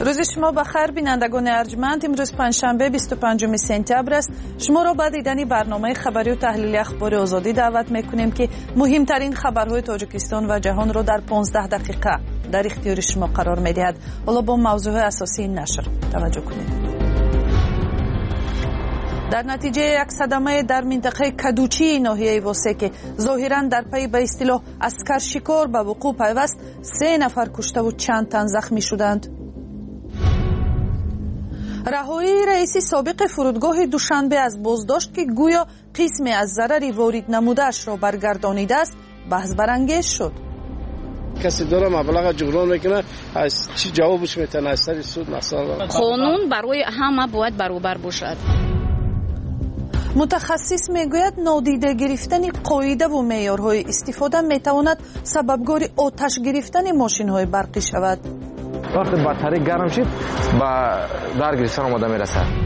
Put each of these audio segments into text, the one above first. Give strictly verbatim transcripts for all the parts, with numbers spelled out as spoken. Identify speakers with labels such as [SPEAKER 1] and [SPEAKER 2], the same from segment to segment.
[SPEAKER 1] روز شما بخیر بینندگان ارجمند. امروز پنجشنبه بیست و پنجم سپتامبر است. شما را با دیدن برنامه خبری و تحلیلی اخبار آزادی دعوت میکنیم که مهمترین خبرهای تاجیکستان و جهان را در پانزده دقیقه در اختیار شما قرار میدهد. حالا با موضوع اساسی نشر توجه کنید. در نتیجه یک صدمه در منطقه کدوچی ناحیه واسه که ظاهراً در پی به اصطلاح عسکر شکار به وقوع پیوست، سه نفر کشته و چند تن زخمی شدند. رهایی رئیس سابق فرودگاه دوشنبه از بازداشت که گویا قسمی از ضرری وارد نموده‌اش را برگردانیده است بحث برانگیز شد.
[SPEAKER 2] کسی داره مبلغ جبران میکنه از چی جوابش میتونه از سر سود مثلا
[SPEAKER 3] قانون برای همه باید برابر باشد.
[SPEAKER 1] متخصص میگوید نادیده گرفتن قاعده و معیارهای استفاده میتواند سببگار آتش گرفتن ماشین‌های برقی شود.
[SPEAKER 4] وقتی باتری گرم شد با در گرفتن آماده میرسد.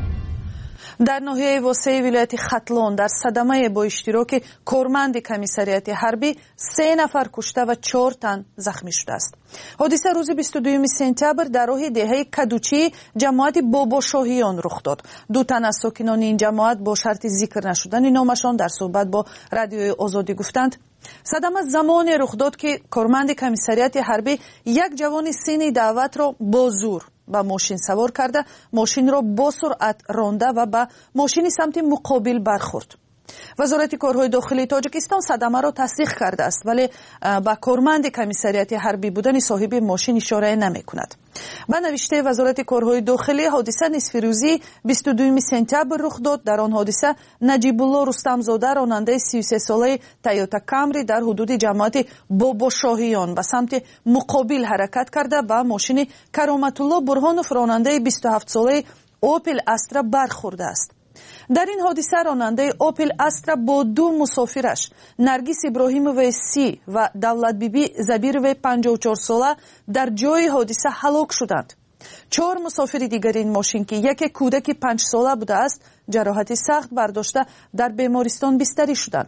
[SPEAKER 1] در ناحیه واسه ولایت ختلان در صدمه با اشتراک کارمند کمیسریات حربی سه نفر کشته و چهار تن زخمی شده است. حادثه روز بیست و دوم سپتامبر در راه دهه کدوچی جماعت باباشاهیان رخ داد. دو تن از ساکنان این جماعت با شرط ذکر نشدن نامشان در صحبت با رادیوی آزادی گفتند صدمه زمان رخ داد که کارمند کمیسریات حربی یک جوان سن دعوت را با زور با ماشین سوار کرده، ماشین را با سرعت رانده و با ماشین سمت مقابل برخورد. وزارت کارهای داخلی تاجیکستان صدمه را تصدیق کرده است ولی با کارمند کمیسریات حربی بودن صاحب ماشین اشاره نمی کند. به نوشته وزارت کارهای داخلی حادثه نصف روزی بیست و دوم سپتامبر رخ داد. در آن حادثه نجیب الله رستم زاده راننده سی و سه ساله تویوتا کامری در حدود جماعت باباشاهیان به سمت مقابل حرکت کرده با ماشین کرامت الله برهانوف راننده بیست و هفت ساله اوپل استرا برخورده است. در این حادثه راننده اوپل استرا با دو مسافرش نرگس ابراهیموف سی و دولت بیبی زبیرو پنجاه و چهار ساله در جای حادثه هلاک شدند. چهار مسافر دیگر این ماشین که یک کودک پنج ساله بوده است جراحت سخت برداشته در بیمارستان بستری شدند.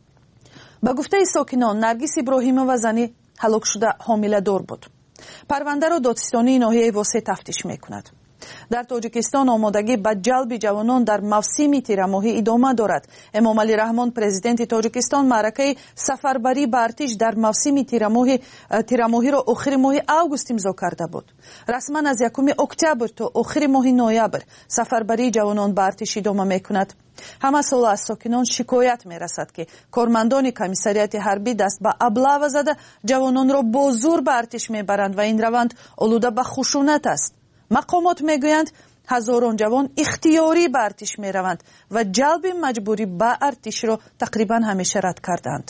[SPEAKER 1] به گفته ساکنان نرگس ابراهیموف زنی هلاک شده حامله دار بود. پرونده را دادستانی ناحیه واسه تفتیش میکند. در تاجیکستان آمادگی به جلب جوانان در موسم تیرماهی ادامه دارد. امام علی رحمان پرزیدنت تاجیکستان معرکه سفربری به ارتش در موسم تیرماهی تیرماهی را آخر ماه اوگوست امضا کرده بود. رسما از یکم اکتبر تا آخر ماه نوامبر سفربری جوانان به ارتش ادامه میکند. همه سال از ساکنان شکایت میرسد که کارمندان کمیسریات حربی دست به ابله زده جوانان را با زور به ارتش میبرند و این روند آلوده به خشونت است. مقامات میگویند هزاران جوان اختیاری به ارتش میروند و جلب مجبوری به ارتش را تقریبا همیشه رد کردند.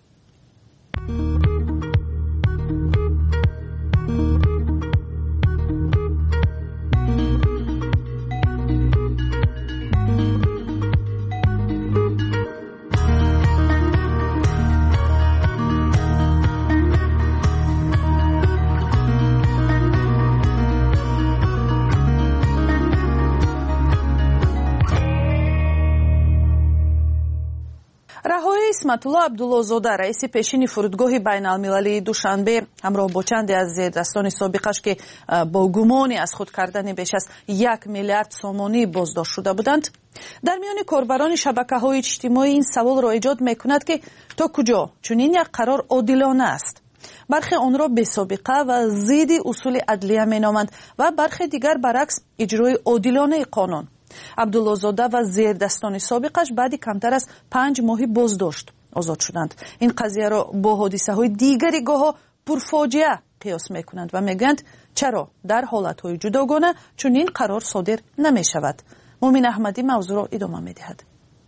[SPEAKER 1] رهایی اسمت الله عبدالله‌زاده رئیس پیشین فرودگاه بین‌المللی دوشنبه همراه با چند از زیردستان سابقش که با گمانی از خود کردن بیش از یک میلیارد سومانی بازداشت شده بودند در میان کاربران شبکه‌های اجتماعی این سوال را ایجاد می‌کند که تا کجا چنین یک قرار عادلانه است. برخی آن را بی‌سابقه و ضد اصول عدلیه می‌نامند و برخی دیگر برعکس اجرای عادلانه قانون. عبدالله‌زاده و زیردستان سابقش بعد کمتر از پنج ماهی بازداشت آزاد شدند. این قضیه را با حادثه های دیگری گاه پرفاجعه قیاس میکنند و میگویند چرا در حالت های جداگانه چنین قرار صادر نمی شود. مومن احمدی موضوع را ادامه میدهد.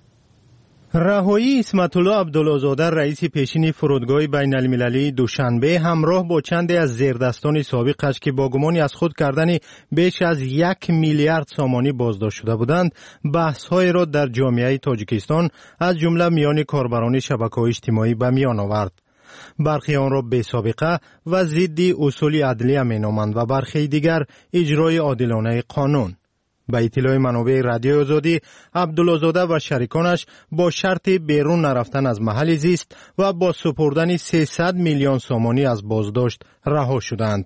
[SPEAKER 5] رهایی اسمت الله عبدالله‌زاده رئیس پیشین فرودگاه بین المللی دوشنبه همراه با چند از زیردستان سابقش که با گمانی از خود کردن بیش از یک میلیارد سومانی بازداشت شده بودند بحث‌های را در جامعه تاجیکستان از جمله میان کاربران شبکه‌های اجتماعی به میان آورد. برخی آن را بی سابقه و ضد اصول عدلیه مینامند و برخی دیگر اجرای عادلانه قانون. به اطلاع منابع رادیو آزادی، عبدالله‌زاده و شریکانش با شرط بیرون نرفتن از محل زیست و با سپردن سیصد میلیون سومانی از بازداشت رها شدند.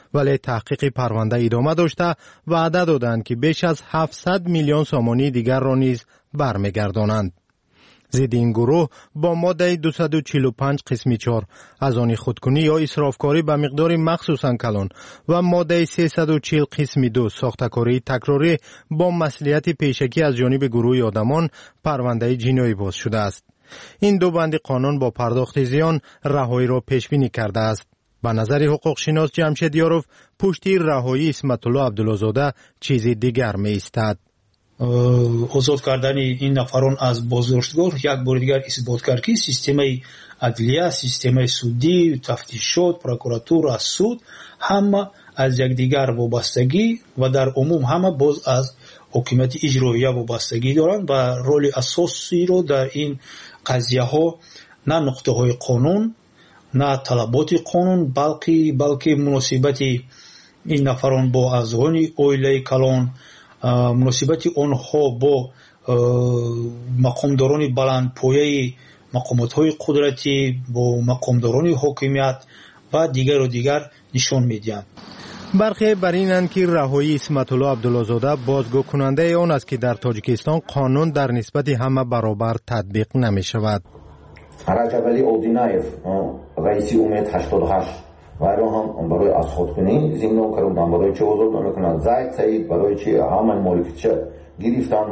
[SPEAKER 5] ولی تحقیق پرونده ادامه داشته وعده دادند که بیش از هفتصد میلیون سامانی دیگر را نیز برمیگردانند. ضد این گروه با ماده دویست و چهل و پنج قسم چهار از آن خودکنی یا اسرافکاری به مقدار مخصوصاً کلان و ماده سیصد و چهل قسم دو ساختکاری تکراری با مسئولیت پیشکی از جانب گروه آدمان پرونده جنایی باز شده است. این دو بند قانون با پرداخت زیان رهایی را پیش بینی کرده است. به نظر حقوق شناس جمشید یاروف پشتی رهایی اسمت الله عبدالله‌زاده چیز دیگر می ایستد.
[SPEAKER 6] آزاد کردن این نفران از بازداشتگاه یک بار دیگر اثبات کرد که سیستم عدلیه، سیستم سودی، تفتیشات، پروکراتور، سود همه از یکدیگر وابستگی و در عموم همه باز از حکومت اجرایی وابستگی دارند و رول اساسی رو در این قضیه ها نه نقطه های قانون نه طلبات قانون بلکه بلکه مناسبت این نفران با اعضای عائله کلان، مناسبت آنها با مقامداران بلند پایه مقامات های قدرتی، با مقامداران حاکمیت و دیگر و دیگر نشان میدهند.
[SPEAKER 5] برخی بر اینند که رهایی اسمت الله عبدالله‌زاده بازگو کننده آن است که در تاجیکستان قانون در نسبت همه برابر تطبیق نمی شود.
[SPEAKER 7] رجب علی اودینایف رئیس امید هشتاد و هشت وایرو هم برای از خودکنی زندان کردن، برای چه آزاد نمیکنن. زید سعید برای چه همه مالکیت گرفتن،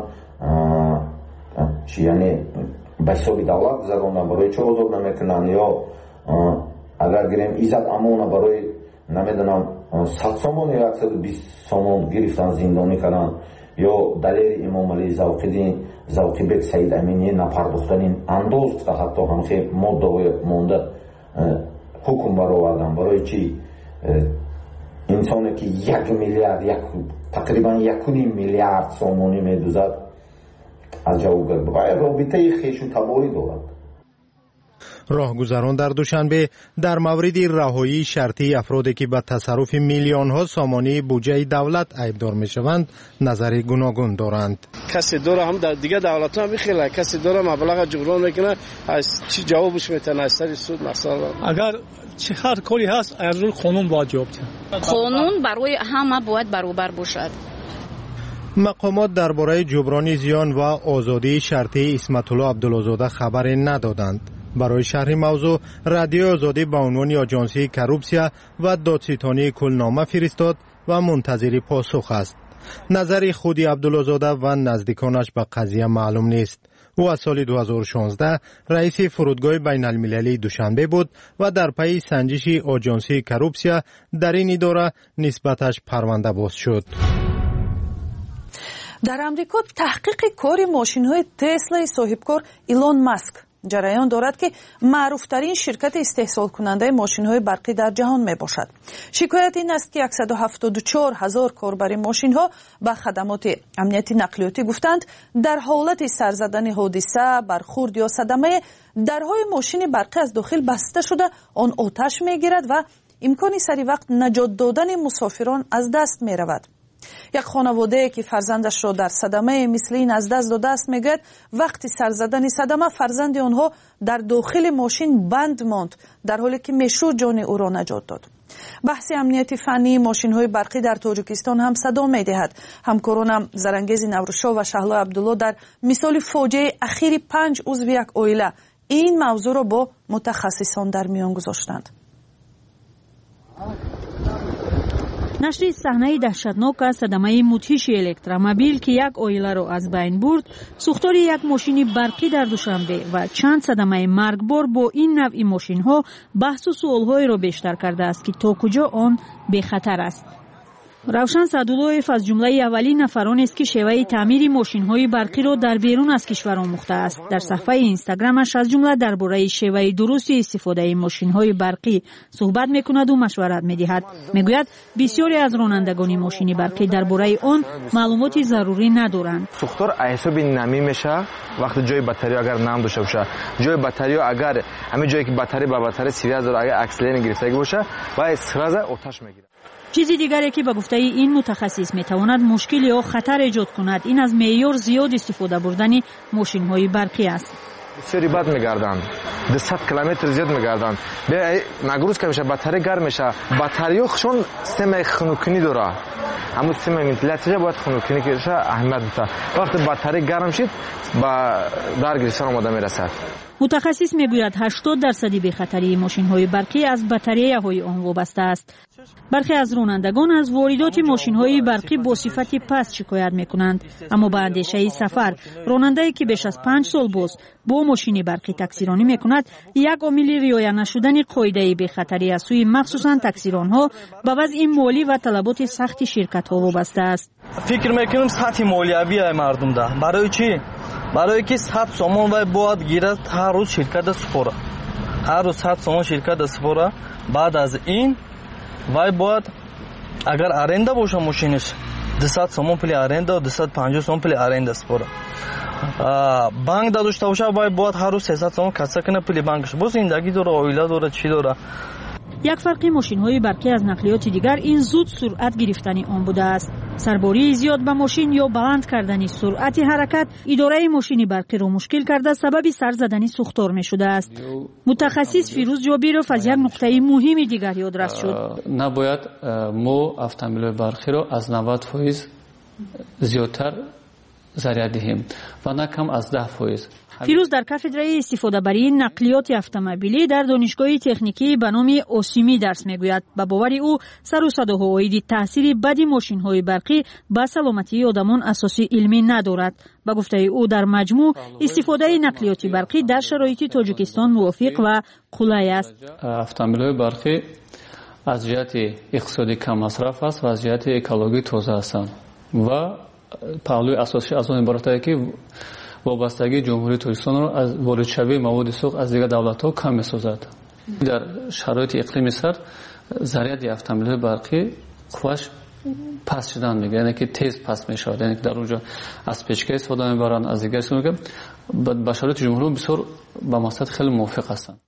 [SPEAKER 7] چی یعنی به حساب دولت گذراندن، برای چه آزاد نمیکنن. یا اگر گریم ایزد امون برای نمیدونم صد سامان یا صد و بیست سامان گرفتن زندانی کردن. یا دلیل امام علی زوقی زوقی بک سعید امینی نپرداختن این انداز که حتی همخی ماده مونده حکم برآوردن. برای چی انسانی که یک میلیارد یک تقریبا یک و نیم میلیارد سامانی میدوزد از جواب گرد باید رابطه خیش و تباری دارد.
[SPEAKER 5] راهگذران در دوشنبه در مورد رهایی شرطی افرادی که به تصرف میلیون ها سامانی بودجه دولت ایبدار می شوند نظر گوناگون دارند.
[SPEAKER 2] کسی داره هم در دیگه دولت ها میخیله، کسی داره مبلغ جبران میکنه، از چی جوابش میتونه از سر سود مثلا.
[SPEAKER 8] اگر چه هر کاری هست از روی قانون باید جواب دهد.
[SPEAKER 3] قانون برای همه باید برابر باشد.
[SPEAKER 5] مقامات درباره جبران زیان و آزادی شرطی اسمت الله عبدالله‌زاده خبر ندادند. برای شرح موضوع رادیو آزادی با عنوان آژانسی کروپسیا و دادستانی کلنامه فرستاد و منتظر پاسخ است. نظر خودی عبدالله‌زاده و نزدیکانش به قضیه معلوم نیست. او از سال دو هزار و شانزده رئیس فرودگاه بین المللی دوشنبه بود و در پی سنجش آژانسی کروپسیا در این اداره نسبتش پرونده باز شد.
[SPEAKER 1] در امریکا تحقیق کار ماشین‌های تسلا صاحبکار ایلون ماسک جریان دارد که معروفترین شرکت استحصال کننده ماشین‌های برقی در جهان می باشد. شکایت این است که صد و هفتاد و چهار هزار کاربر ماشین‌ها به خدمات امنیتی نقلیاتی گفتند در حالت سر زدن حادثه، برخورد یا صدمه درهای ماشین برقی از داخل بسته شده آن آتش می‌گیرد و امکان سری وقت نجات دادن مسافران از دست می‌رود. یک خانواده که فرزندش را در صدمه مثل این از دست داده است میگوید وقتی سر زدن صدمه فرزند آنها در داخل ماشین بند ماند در حالی که میشد جان او را نجات داد. بحث امنیت فنی ماشین های برقی در تاجیکستان هم صدا می دهد. همکارانم زرانگیز نوروشا و شهلا عبدالله در مثال فاجعه اخیر پنج عضو یک عائله این موضوع را با متخصصان در میان گذاشتند.
[SPEAKER 9] نشر صحنه دهشتناک از صدمه مدهش الکترومبیل که یک عائله را از بین برد، سوختار یک ماشین برقی در دوشنبه و چند صدمه مرگبار با این نوع ماشین ها بحث و سوال‌های را بیشتر کرده است که تا کجا آن به خطر است. روشن سعدالله‌اف از جمله اولین نفران است که شیوه تعمیر ماشین‌های برقی را در بیرون از کشور آموخته است. در صفحه اینستاگرامش از جمله درباره شیوه درست استفاده ماشین‌های برقی صحبت می‌کند و مشورت می‌دهد. می‌گوید بسیاری از رانندگان ماشین برقی درباره آن معلومات ضروری ندارند.
[SPEAKER 4] سوختار حساب نمی میشه وقتی جای باتری اگر نم داشته باشه، جای باتری اگر همین جایی که باتری با باتری سیریز داره اگر اکسلرین گرفتگی باشه و سراز آتش می‌گیره.
[SPEAKER 9] چیزی دیگری که به گفته این متخصص میتواند مشکل یا خطر ایجاد کند این از معیار زیاد استفاده بردن ماشین‌های برقی است.
[SPEAKER 4] بسیاری بد میگردند. دویست کیلومتر زیاد میگردند. به نگروز که میشه باتری گرم میشه. باتریوخشون سیستم خنوکنی داره. همون سیستم ونتیلاتور باید خنوکنی کشه اهمیت میده. وقتی باتری گرم شد با در گرفتن آماده میرسد.
[SPEAKER 9] متخصص میگوید هشتاد درصدی بی‌خطری ماشین‌های برقی از باتری‌های آن وابسته است. برخی از رانندگان از واردات ماشین‌های برقی با صفت پست شکایت می‌کنند، اما با اندیشه سفر راننده‌ای که بیش از پنج سال باز با ماشین برقی تاکسیرانی می‌کند، یک عامل رعایت نشدن قاعده بی‌خطری از سوی مخصوصاً تاکسیران‌ها به وضع مالی و طلبات سخت شرکت‌ها وابسته است.
[SPEAKER 10] فکر می‌کنم سطح مالیوی مردم ده. برای چی؟ برای که صد سومون وای باید گیرد هر روز شرکت سپوره. هر روز صد سومون شرکت سپوره. بعد از این وای باید اگر آرنده باشه ماشینش دویست سومون پول آرنده و دویست و پنجاه سومون پول آرنده سپوره. بانک داشته باشه وای باید هر روز سیصد سومون کسا کنه پول بانکش. بس زندگی داره، اویلا داره، چی داره.
[SPEAKER 9] یک فرق ماشین‌های برقی از نقلیات دیگر این زود سرعت گرفتن آن بوده است. سرباری زیاد به ماشین یا بلند کردن سرعت حرکت اداره ماشین برقی را مشکل کرده سبب سر زدن سوختار می شده است. متخصص فیروز جابیروف از یک نقطه مهم دیگر یادرس شد.
[SPEAKER 11] نباید ما اتومبیل برقی را از نود درصد زیادتر ضرر دهیم و نه کم از ده درصد.
[SPEAKER 9] فیروز در کافدرای استفاده بری نقلیات اتومبیلی در دانشگاه تکنیکی به نام اوسیمی درس میگوید. به باور او سر و صداها اوید تاثیر بدی ماشین‌های برقی به سلامتی آدمان اساسی علمی ندارد. به گفته او در مجموع استفاده نقلیات برقی در شرایط تاجیکستان موافق و قلای است.
[SPEAKER 11] اتومبیل‌های برقی از جهت اقتصادی کم مصرف است و از جهت اکولوژی تازه هستند و پهلوی اساسی از آن عبارت است که وابستگی جمهوری تاجیکستان را از واردشوی مواد سوخت از دیگر دولت‌ها کم می‌سازد. در شرایط اقلیمی سرد ضرریت اتومبیل برقی قوش پس شدن میگه، یعنی که تیز پس میشود، یعنی که در اونجا از پیچکه استفاده میبرند، از دیگر استفاده میکنند. با شرایط جمهوری بسیار با مقصد خیلی موافق هستند.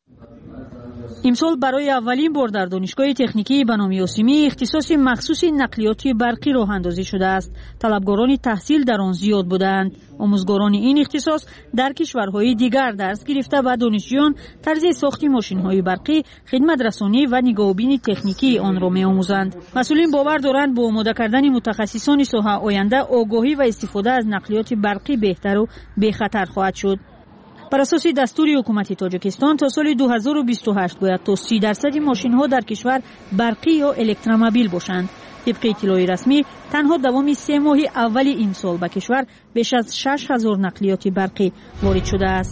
[SPEAKER 9] امسال برای اولین بار در دانشگاه تکنیکی به نام اوسیمی اختصاص مخصوص نقلیات برقی راه اندازی شده است. طلبگاران تحصیل در آن زیاد بودند. آموزگاران این اختصاص در کشورهای دیگر درس گرفته و دانشجویان طرز ساخت ماشین‌های برقی، خدمت رسانی و نگاهبین تکنیکی آن را می‌آموزند. مسئولین باور دارند با آماده کردن متخصصان ساحه آینده آگاهی و استفاده از نقلیات برقی بهتر و به‌خطر خواهد شد. بر اساس دستور حکومت تاجیکستان تا سال دو هزار و بیست و هشت باید تا سی درصد ماشین‌ها در کشور برقی یا الکترومبیل باشند. طبق اطلاع رسمی تنها دوام سه ماه اول این سال به کشور بیش از شش هزار نقلیات برقی وارد شده است.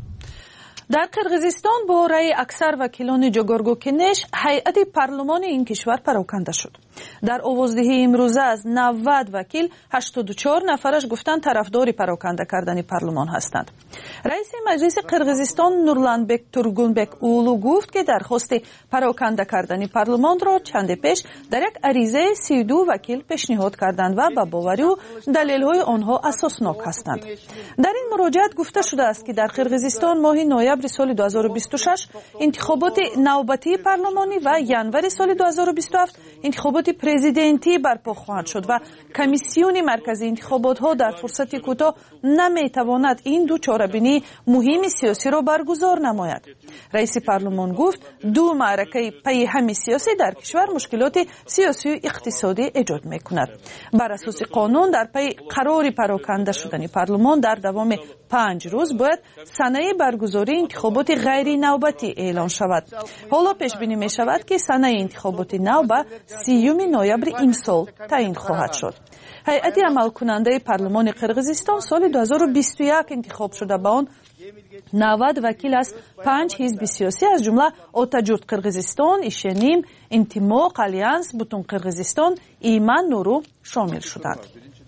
[SPEAKER 1] در قرغیزستان با رأی اکثر وکیلان جگرگوکنش هیئت پارلمان این کشور پراکنده شد. در آوازدهی امروزه از نود وکیل هشتاد و چهار نفرش گفتند طرفدار پراکنده کردن پارلمان هستند. رئیس مجلس قرغیزستان نورلانبک تورگونبک اولو گفت که درخواست پراکنده کردن پارلمان را چند پیش در یک عریضه سی و دو وکیل پیشنهاد کردند و با باور او دلیل‌های آنها اساسناک هستند. در این مراجعت گفته شده است که در قرغیزستان ماه نوامبر سال دو هزار و بیست و شش انتخابات نوبتی پارلمانی و ژانویه سال دو هزار و بیست و هفت انتخابات پرزیدنتی برپا خواهد شد و کمیسیون مرکزی انتخابات ها در فرصت کوتاه نمیتواند این دو چاره‌بینی مهم سیاسی را برگزار نماید. رئیس پارلمان گفت دو معرکه پیهم سیاسی در کشور مشکلات سیاسی و اقتصادی ایجاد میکند. بر اساس قانون در پی قرار پراکنده شدن پارلمان در دوام پنج روز باید سنه برگزاری انتخابات غیر نوبتی اعلان شود. حالا پیش بینی می شود که سنه انتخابات نو به سیوم نوامبر این سال تعیین خواهد شد. هیئت عمل کننده پارلمان قرغیزستان سال دو هزار و بیست و یک انتخاب شده، با آن نود وکیل از پنج حزب سیاسی از جمله آتاجورد قرغیزستان، ایشنیم، انتماق، الیانس، بوتون قرغیزستان، ایمن نورو شامل شدند.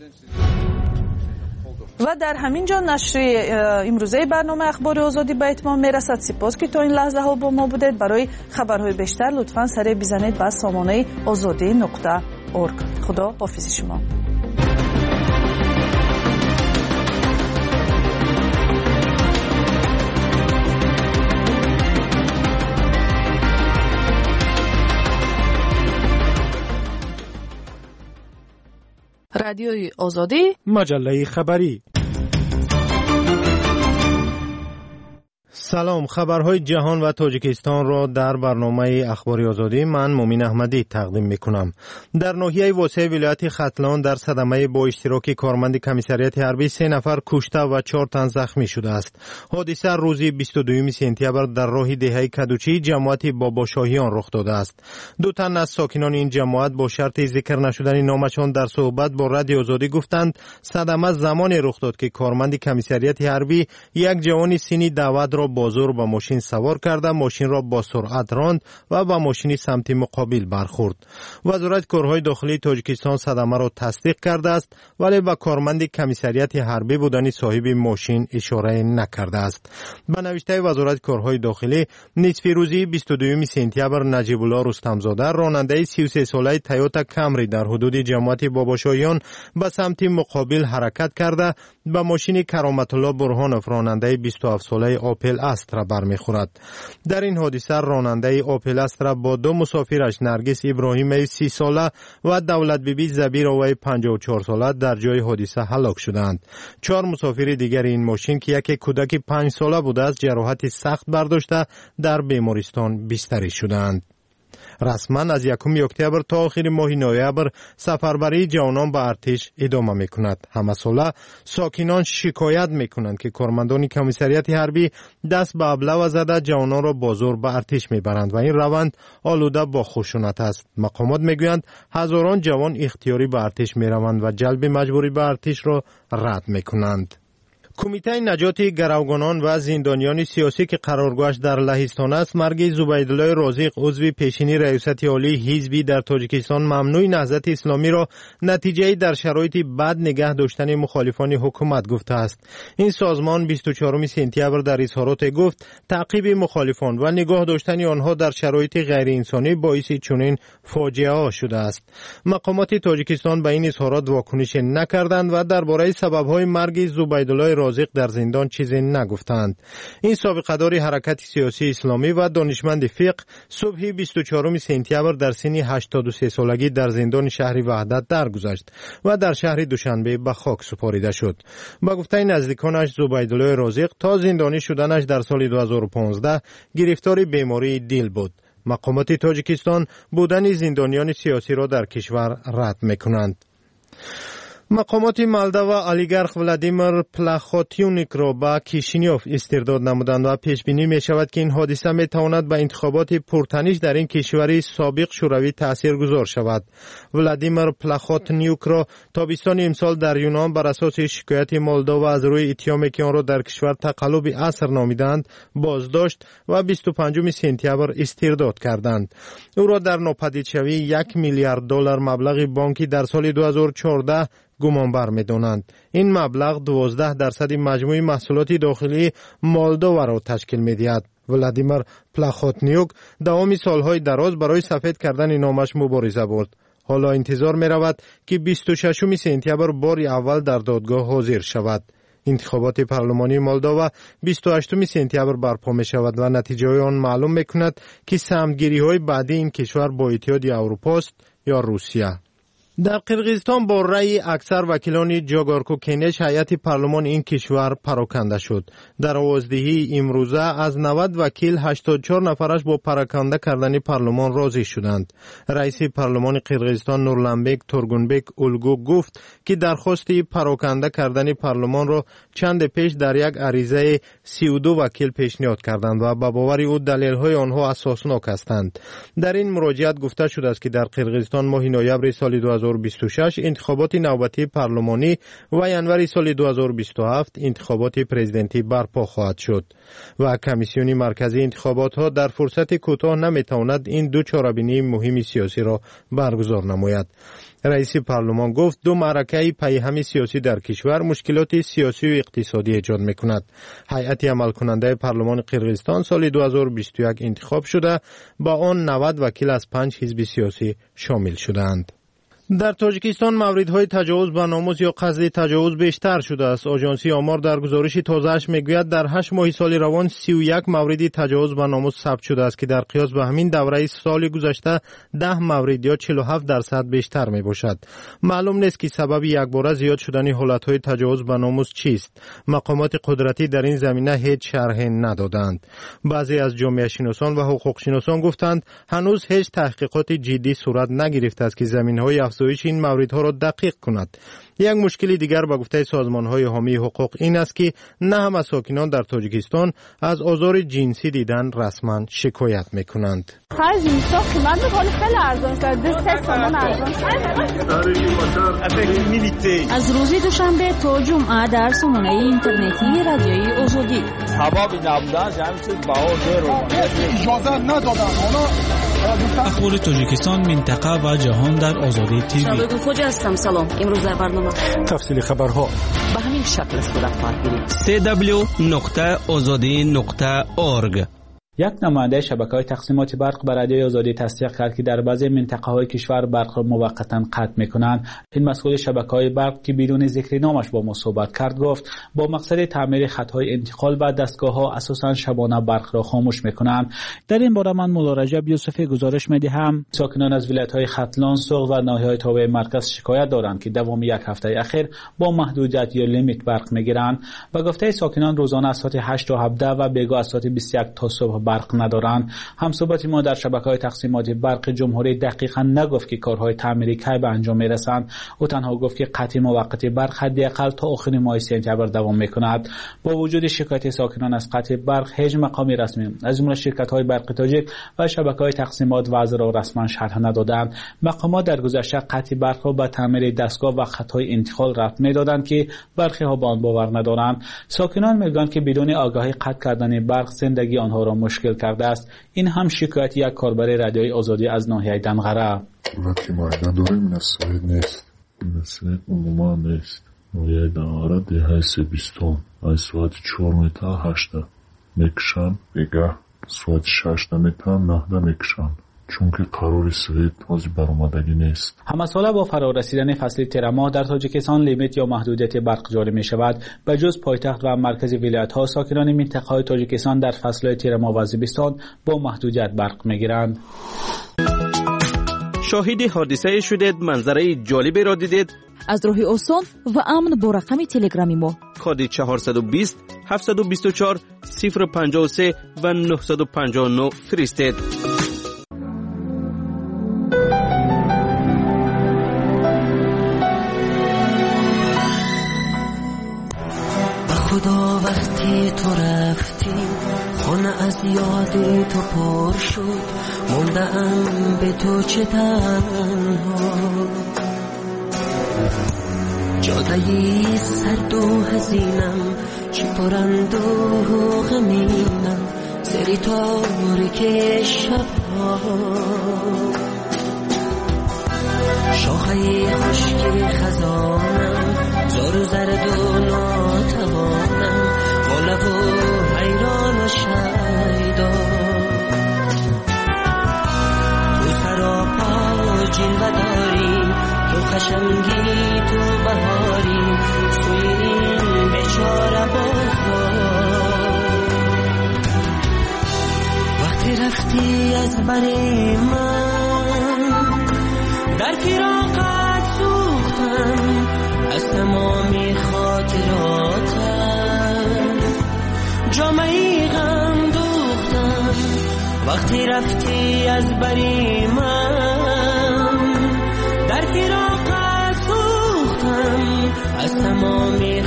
[SPEAKER 1] و در همین جا نشر امروزه برنامه اخبار آزادی به اتمام میرسد. سپاس که تا این لحظه ها با ما بودید. برای خبرهای بیشتر لطفاً سر بزنید به سامانه آزادی نقطه اورگ. خدا حافظ شما. رادیوی آزادی،
[SPEAKER 5] مجله خبری. سلام، خبرهای جهان و تاجیکستان را در برنامه اخباری آزادی من مومین احمدی تقدیم میکنم. در ناحیه واسع ولایت ختلان در صدمه با اشتراک کارمند کمیسریت حربی سه نفر کشته و چهار تن زخمی شده است. حادثه روز بیست و دو سپتامبر در راه دهه کدوچی جماعت باباشاهیان رخ داده است. دو تن از ساکنان این جماعت با شرط ذکر نشدن نامشان در صحبت با رادیو آزادی گفتند صدمه زمانی رخ داد که کارمند کمیسریت حربی یک جوان سنی دعوت را با زور به ماشین سوار کرده، ماشین را با سرعت راند و به ماشین سمت مقابل برخورد. وزارت کارهای داخلی تاجیکستان صدمه را تصدیق کرده است، ولی به کارمند کمیسریت حربی بودن صاحب ماشین اشاره نکرده است. به نوشته وزارت کارهای داخلی، نصف روزی بیست و دو سپتامبر نجیب الله رستمزاده راننده سی و سه ساله تویوتا کامری در حدود جماعت باباشاهیان به سمت مقابل حرکت کرده به ماشین کرامت الله برهانوف راننده بیست و هفت ساله آپل استرا برمیخورد. در این حادثه راننده آپل استرا با دو مسافرش نرگس ابراهیم سی ساله و دولت بیبی زبیر اوی پنجاه و چهار ساله در جای حادثه هلاک شدند. چهار مسافر دیگر این ماشین که یک کودک پنج ساله بوده است جراحت سخت برداشته در بیمارستان بستری شدند. رسما از یکم اکتبر تا آخر ماه نوامبر سفربری جوانان به ارتش ادامه میکند. همه ساله ساکنان شکایت میکنند که کارمندان کمیسریت حربی دست به ابله زده جوانان را با زور به ارتش میبرند و این روند آلوده با خشونت است. مقامات میگویند هزاران جوان اختیاری به ارتش میروند و جلب مجبوری به ارتش را رد میکنند. کمیته نجات گروگانان و زندانیان سیاسی که قرارگاهش در لهستان است مرگ زبیدالله رازق عضو پیشینی ریاست عالی حزبی در تاجیکستان ممنوع نهضت اسلامی را نتیجه در شرایط بد نگه داشتن مخالفان حکومت گفته است. این سازمان بیست و چهارم سپتامبر در اظهارات گفت تعقیب مخالفان و نگاه داشتن آنها در شرایط غیر انسانی باعث چنین فاجعه ها شده است. مقامات تاجیکستان به این اظهارات واکنش نکردند و درباره سبب‌های مرگ زبیدالله رازق در زندان چیزی نگفتند. این سابقه‌دار حرکت سیاسی اسلامی و دانشمند فقه صبح بیست و چهارم سپتامبر در سن هشتاد و سه سالگی در زندان شهر وحدت درگذشت و در شهر دوشنبه به خاک سپاریده شد. با گفته نزدیکانش زبیدالله رازق تا زندانی شدنش در سال دو هزار و پانزده گرفتار بیماری دل بود. مقامات تاجیکستان بودن زندانیان سیاسی را در کشور رد می‌کنند. مقامات مالداوا اولیگارخ ولادیمیر پلاخوتیونیک را به کیشینیوف استرداد نمودند و پیش بینی می شود که این حادثه می تواند به انتخابات پرتنش در این کشور سابق شوروی تاثیرگذار شود. ولادیمیر پلاخوتیونیک را تابستان امسال در یونان بر اساس شکایت مالداوا از روی اتهامی که آن را در کشور تقلب عصر نامیدند بازداشت و بیست و پنجم سپتامبر استرداد کردند. او را در ناپدید شوی یک میلیارد دلار مبلغ بانکی در سال دو هزار و چهارده گمانبر می‌دانند. این مبلغ دوازده درصد مجموع محصولات داخلی مالداوا را تشکیل می‌دهد. ولادیمیر پلاخوتیونیک دوام سالهای دراز برای سفید کردن نامش مبارزه برد. حالا انتظار می‌رود که بیست و ششم سپتامبر بار اول در دادگاه حاضر شود. انتخابات پارلمانی مالداوا بیست و هشتم سپتامبر برپا می شود و نتیجه آن معلوم می کند که سهمگیری های بعدی این کشور با اتحاد اروپا است یا روسیه. در قرقیزستان با رأی اکثر وکیلان جاگارکو کنش هیئت پارلمان این کشور پراکنده شد. در آوازدهی امروزه از نود وکیل هشتاد و چهار نفرش با پراکنده کردن پارلمان راضی شدند. رئیس پارلمان قرقیزستان نورلانبک تورگونبک اولگو گفت که درخواست پراکنده کردن پارلمان را چند پیش در یک عریضه سی و دو وکیل پیشنهاد کردند و با باور او دلیل‌های آنها اساسناک هستند. در این مراجعت گفته شده است که در قرقیزستان ماه نوامبر سال دو هزار و بیست و شش انتخابات نوبتی پارلمانی و ینوری سال دو هزار و بیست و هفت انتخابات پرزیدنتی برپا خواهد شد و کمیسیون مرکزی انتخابات ها در فرصت کوتاه نمیتواند این دو چاره‌بینی مهم سیاسی را برگزار نماید. رئیس پارلمان گفت دو معرکه پیهم سیاسی در کشور مشکلات سیاسی و اقتصادی ایجاد میکند. هیئت عمل کننده پارلمان قرقیزستان سال دو هزار و بیست و یک انتخاب شده، با آن نود وکیل از پنج حزب سیاسی شامل شدند. در تاجیکستان موردهای تجاوز به ناموس یا قصد تجاوز بیشتر شده است. آژانسی آمار در گزارش تازه‌اش میگوید در هشت ماه سال روان سی و یک مورد تجاوز به ناموس ثبت شده است که در قیاس به همین دوره سال گذشته ده مورد یا چهل و هفت درصد بیشتر می باشد. معلوم نیست که سبب یکباره زیاد شدن حالتهای تجاوز به ناموس چیست. مقامات قدرتی در این زمینه هیچ شرحی ندادند. بعضی از جامعه شناسان و حقوق شناسان گفتند هنوز هیچ تحقیقات جدی صورت نگرفته است که زمینه‌های افزایش این موردها را دقیق کند. یک مشکل دیگر به گفته سازمان‌های حامی حقوق این است که نه همه ساکنان در تاجیکستان از آزار جنسی دیدن رسما شکایت می‌کنند.
[SPEAKER 12] خرج اینستا قیمت می‌کنه خیلی ارزان است. دست سامان ارزان است.
[SPEAKER 9] از روز دوشنبه تا جمعه در سامانه اینترنتی رادیوی آزادی
[SPEAKER 13] حباب نبودن جمعیت باور رو
[SPEAKER 14] اجازه ندادن.
[SPEAKER 15] اخبار تاجیکستان، منطقه و جهان در آزادی تیوی.
[SPEAKER 16] شباب خوج هستم. سلام. امروز در برنامه
[SPEAKER 14] تفصیل خبرها
[SPEAKER 16] به همین شکل صورت خواهد گرفت.
[SPEAKER 15] سی دبلیو نقطه آزادی نقطه اورگ.
[SPEAKER 6] یک نماینده شبکه‌های تقسیمات برق به رادیوی آزادی تصدیق کرد که در بعضی منطقه‌های کشور برق را موقتا قطع می‌کنند. این مسئول شبکه‌های برق که بدون ذکر نامش با ما صحبت کرد گفت با مقصد تعمیر خط‌های انتقال و دستگاه‌ها اساساً شبانه برق را خاموش می‌کنند. در این باره من مولا رجب یوسفی گزارش می‌دهم. ساکنان از ولایت‌های ختلان، سوق و ناحیه‌های تابع مرکز شکایت دارند که دوام یک هفته اخیر با محدودیت یا لیمیت برق می‌گیرند و گفته ساکنان روزانه از ساعت هشت تا هفده و بیگاه از ساعت بیست و یک تا صبح برق ندارند. همصحبت ما در شبکه‌های تقسیمات برق جمهوری دقیقاً نگفت که کارهای تعمیری کی به انجام میرسند. او تنها گفت که قطع موقت برق حداقل تا آخر ماه سپتامبر دوام میکند. با وجود شکایت ساکنان از قطع برق، هیچ مقامی رسمی از جمله شرکت‌های برق تاجیک و شبکه‌های تقسیمات وضع را رسما شرح ندادند. مقامات در گذشته قطع برق را به تعمیر دستگاه و خط‌های انتقال ربط میدادند که برخی‌ها به آن باور ندارند. ساکنان میگویند که بدون آگاهی قطع کردن برق زندگی آنها را مشکل کرده است. این هم شکایت یک کاربر رادیوی آزادی از ناحیه دنغره.
[SPEAKER 17] وقتی ما نداریم نسایت نیست نسایت عموما نیست ناحیه دنغره دیهای سی بیستون از ساعت چهار میتا هشته میکشن بگه ساعت ششته میتا نهده میکشن چون که قرار سویت تازی برآمدگی نیست.
[SPEAKER 6] همه ساله با فرا رسیدن فصل تیر ماه در تاجیکستان لیمیت یا محدودیت برق جاری می شود. به جز پایتخت و مرکز ولایت ها، ساکنان منطقه های تاجیکستان در فصل تیر ماه و زمستان با محدودیت برق می گیرند.
[SPEAKER 18] شاهد حادثه شدید، منظره جالبی را دیدید؟
[SPEAKER 19] از راه آسان و امن با رقم تلگرامی ما
[SPEAKER 18] کد چهارصد و بیست هفتصد و بیست و چهار صفر پنجاه و سه و نهصد و پنجاه و نه فرستید.
[SPEAKER 20] خدا وقتی تو رفتی خونه از یاد تو پر شد موندم به تو چه تنها جادهی سرد و حزینم چه پرند و غمینم سری تاریک شبها شاخه خشک خزانم زار و زرد و ناتوانم با لب و حیران و شیدا تو سراپا جلوه داری تو خشمگی تو بهاری سوی این بیچاره بازار وقتی رفتی از بری من در فراقت سوختم از تمامی خاطراتم جامعی غم دوختم وقتی رفتی از بری من در فراقت سوختم از تمامی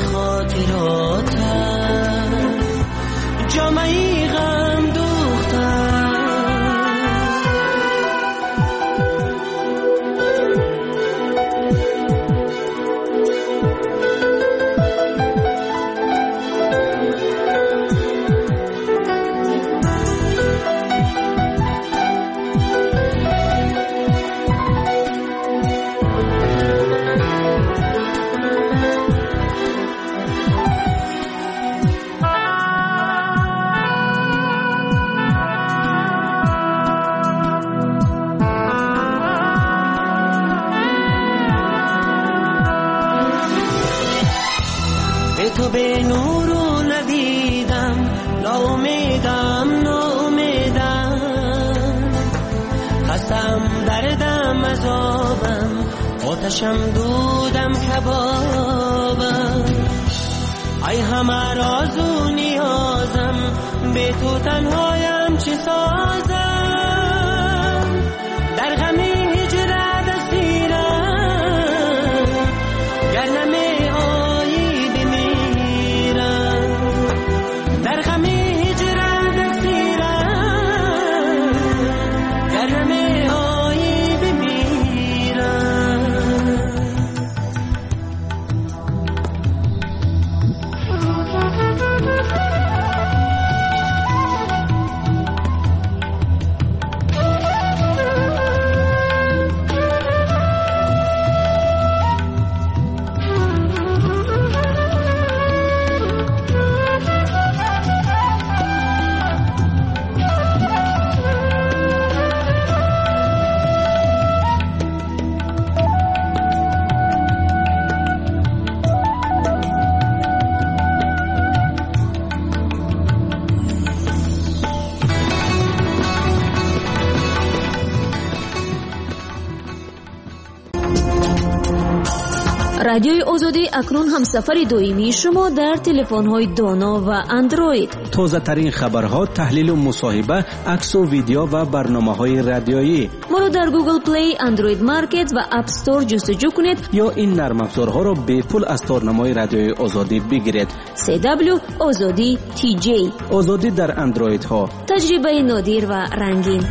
[SPEAKER 20] خاطراتم جامعی غم دوختم تو به نورو ندیدم، ناامیدم ناامیدم، خستم دردم عذابم، آتشم دودم کبابم، ای همه راز و نیازم، به تو تنهایم چه سازم، در غم هجرت اسیرم، گر نمی آیی بمیرم، در غم هجرت اسیرم، گر نمی آیی بمیرم.
[SPEAKER 21] رادیوی آزادی اکنون همسفر دائمی شما در تلفن‌های دانا و اندروید.
[SPEAKER 18] تازه ترین خبرها، تحلیل و مصاحبه، عکس و ویدیو و برنامه‌های رادیویی.
[SPEAKER 21] ما را در گوگل پلی، اندروید مارکت و اپ استور جستجو کنید
[SPEAKER 18] یا این نرم افزارها را به پول از تارنمای رادیوی آزادی بگیرید.
[SPEAKER 21] سی دبلیو آزادی تی جی.
[SPEAKER 18] آزادی در اندروید ها.
[SPEAKER 21] تجربه نادر و رنگین.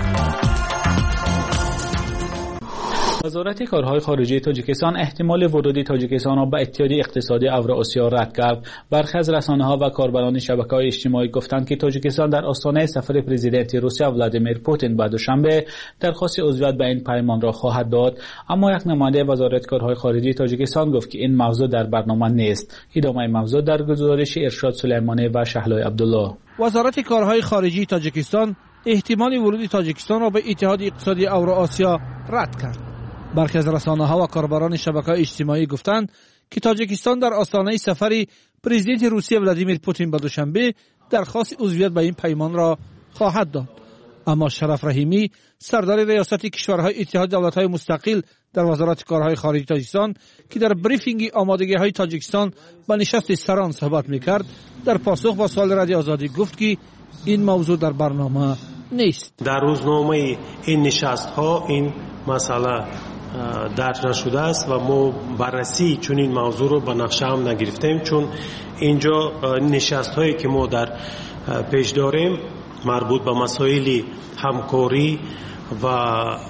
[SPEAKER 11] وزارت کارهای خارجه تاجیکستان احتمال ورود تاجیکستان را به اتحادیه اقتصادی اوراسیا رد کرد. برخی از رسانه‌ها و کاربران شبکه‌های اجتماعی گفتند که تاجیکستان در آستانه سفر پرزیدنت روسیه ولادیمیر پوتین به دوشنبه درخواست عضویت به این پیمان را خواهد داد، اما یک نماینده وزارت کارهای خارجه تاجیکستان گفت که این موضوع در برنامه نیست. ادامه موضوع در گزارش ارشاد سلیمانی و شهلای عبدالله.
[SPEAKER 22] وزارت کارهای خارجه تاجیکستان احتمال ورود تاجیکستان را به اتحادیه اقتصادی اوراسیا رد کرد. برخی از رسانه‌ها و کاربران شبکه‌های اجتماعی گفتند که تاجیکستان در آستانه سفر پرزیدنت روسیه ولادیمیر پوتین به دوشنبه درخواست عضویت به این پیمان را خواهد داد. اما شرف رحیمی، سردار ریاست کشورهای اتحاد دولت‌های مستقل در وزارت کارهای خارجه تاجیکستان که در بریفینگ آمادگی‌های تاجیکستان به نشست سران صحبت می‌کرد، در پاسخ با سوال رادیو آزادی گفت که این موضوع در برنامه نیست.
[SPEAKER 23] در روزنامه این نشست‌ها این مسئله درج نشده است و ما بررسی چون این موضوع رو به نقشه هم نگرفتیم، چون اینجا نشست هایی که ما در پیش داریم مربوط به مسائل همکاری و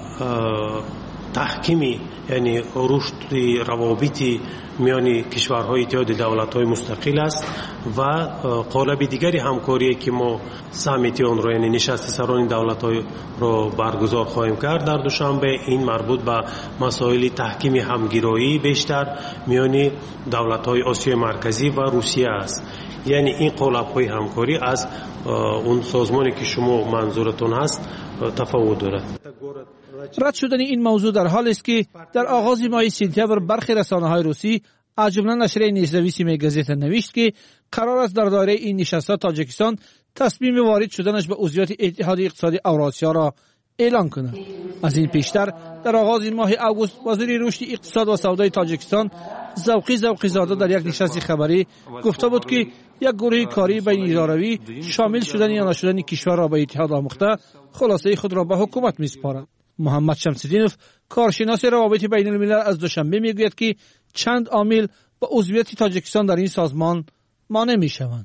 [SPEAKER 23] تحکیمی، یعنی رشد روابط میان کشورهای اتحاد دولت‌های مستقل است و قالب دیگری همکاری که ما سمیت آن را، یعنی نشست سران دولت‌های را برگزار خواهیم کرد در دوشنبه، این مربوط به مسائل تحکیم همگرایی بیشتر میان دولت‌های آسیای مرکزی و روسیه است. یعنی این قالب‌های همکاری از اون سازمانی که شما منظورتون هست تفاوت دارد.
[SPEAKER 22] رد شدن این موضوع در حال است که در آغاز ماه سپتامبر برخی رسانه‌های روسی از جمله نشریه نیزنویس میگزیت نوشت که قرار است در دایره این نشست‌ها تاجیکستان تصمیم وارد شدنش به عضویت اتحادیه اقتصادی اوراسیا را اعلان کند. از این پیشتر در آغاز این ماه آگوست وزیر رشد اقتصاد و سودای تاجیکستان ذوقی ذوقی زاده در یک نشست خبری گفته بود که یک گروه کاری بین اداروی شامل شدن یا نشدن کشور را به اتحاد آموخته خلاصه خود را به حکومت می‌سپارد. محمد شمس‌الدینوف، کارشناس روابط بین الملل، از دوشنبه میگوید که چند عامل به عضویت تاجیکستان در این سازمان مانع میشوند.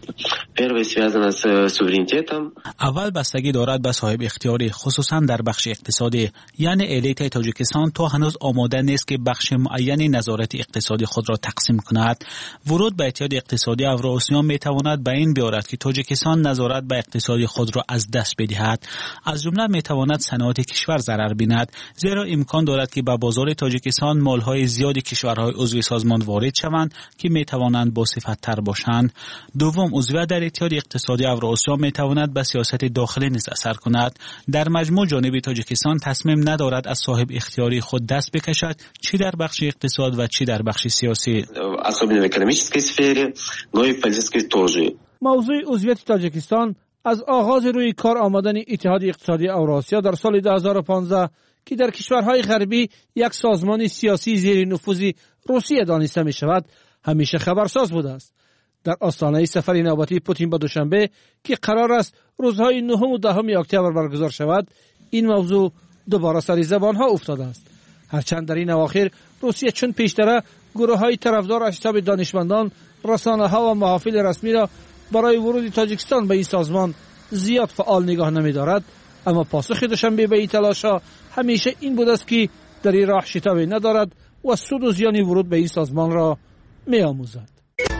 [SPEAKER 15] اول بستگی دارد به صاحب اختیاری، خصوصا در بخش اقتصادی، یعنی الیت تاجیکستان تا هنوز آماده نیست که بخش معینی نظارت اقتصادی خود را تقسیم کند. ورود به اتحاد اقتصادی اوراسیا می تواند به این بیارد که تاجیکستان نظارت به اقتصادی خود را از دست بدهد. از جمله می تواند صنعت کشور ضرر بیند، زیرا امکان دارد که به بازار تاجیکستان مالهای زیادی کشورهای عضو سازمان وارد شوند که می توانند با صفت تر باشند. دوم، عضویت در اتحاد اقتصادی اوراسیا میتواند به سیاست داخلی نیز اثر کند. در مجموع جانب تاجیکستان تصمیم ندارد از صاحب اختیاری خود دست بکشد، چی در بخش اقتصاد و چی در بخش سیاسی.
[SPEAKER 22] موضوع عضویت تاجیکستان از آغاز روی کار آمدن اتحاد اقتصادی اوراسیا در سال دو هزار و پانزده که در کشورهای غربی یک سازمان سیاسی زیر نفوذ روسیه دانسته می شود همیشه خبرساز بوده است. در آستانه سفر نوبتی پوتین به دوشنبه که قرار است روزهای نهم و دهم اکتبر برگزار شود، این موضوع دوباره سر زبان ها افتاده است. هرچند در این اواخر روسیه چون پیشتره گروه های طرفدار از حساب دانشمندان، رسانه ها و محافل رسمی را برای ورود تاجیکستان به این سازمان زیاد فعال نگاه نمی دارد، اما پاسخ دوشنبه به این تلاش ها همیشه این بود است که در این راه شتابی ندارد و سود و زیان ورود به این سازمان را می آموزد.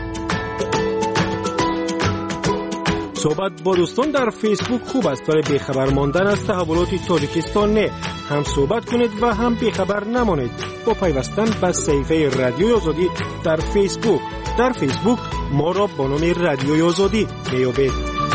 [SPEAKER 2] صحبت با دوستان در فیسبوک خوب است، ولی بیخبر ماندن از تحولات تاجیکستان نه. هم صحبت کنید و هم بیخبر نمانید با پیوستن به صفحه رادیوی آزادی در فیسبوک. در فیسبوک ما را با نام رادیوی آزادی میابید.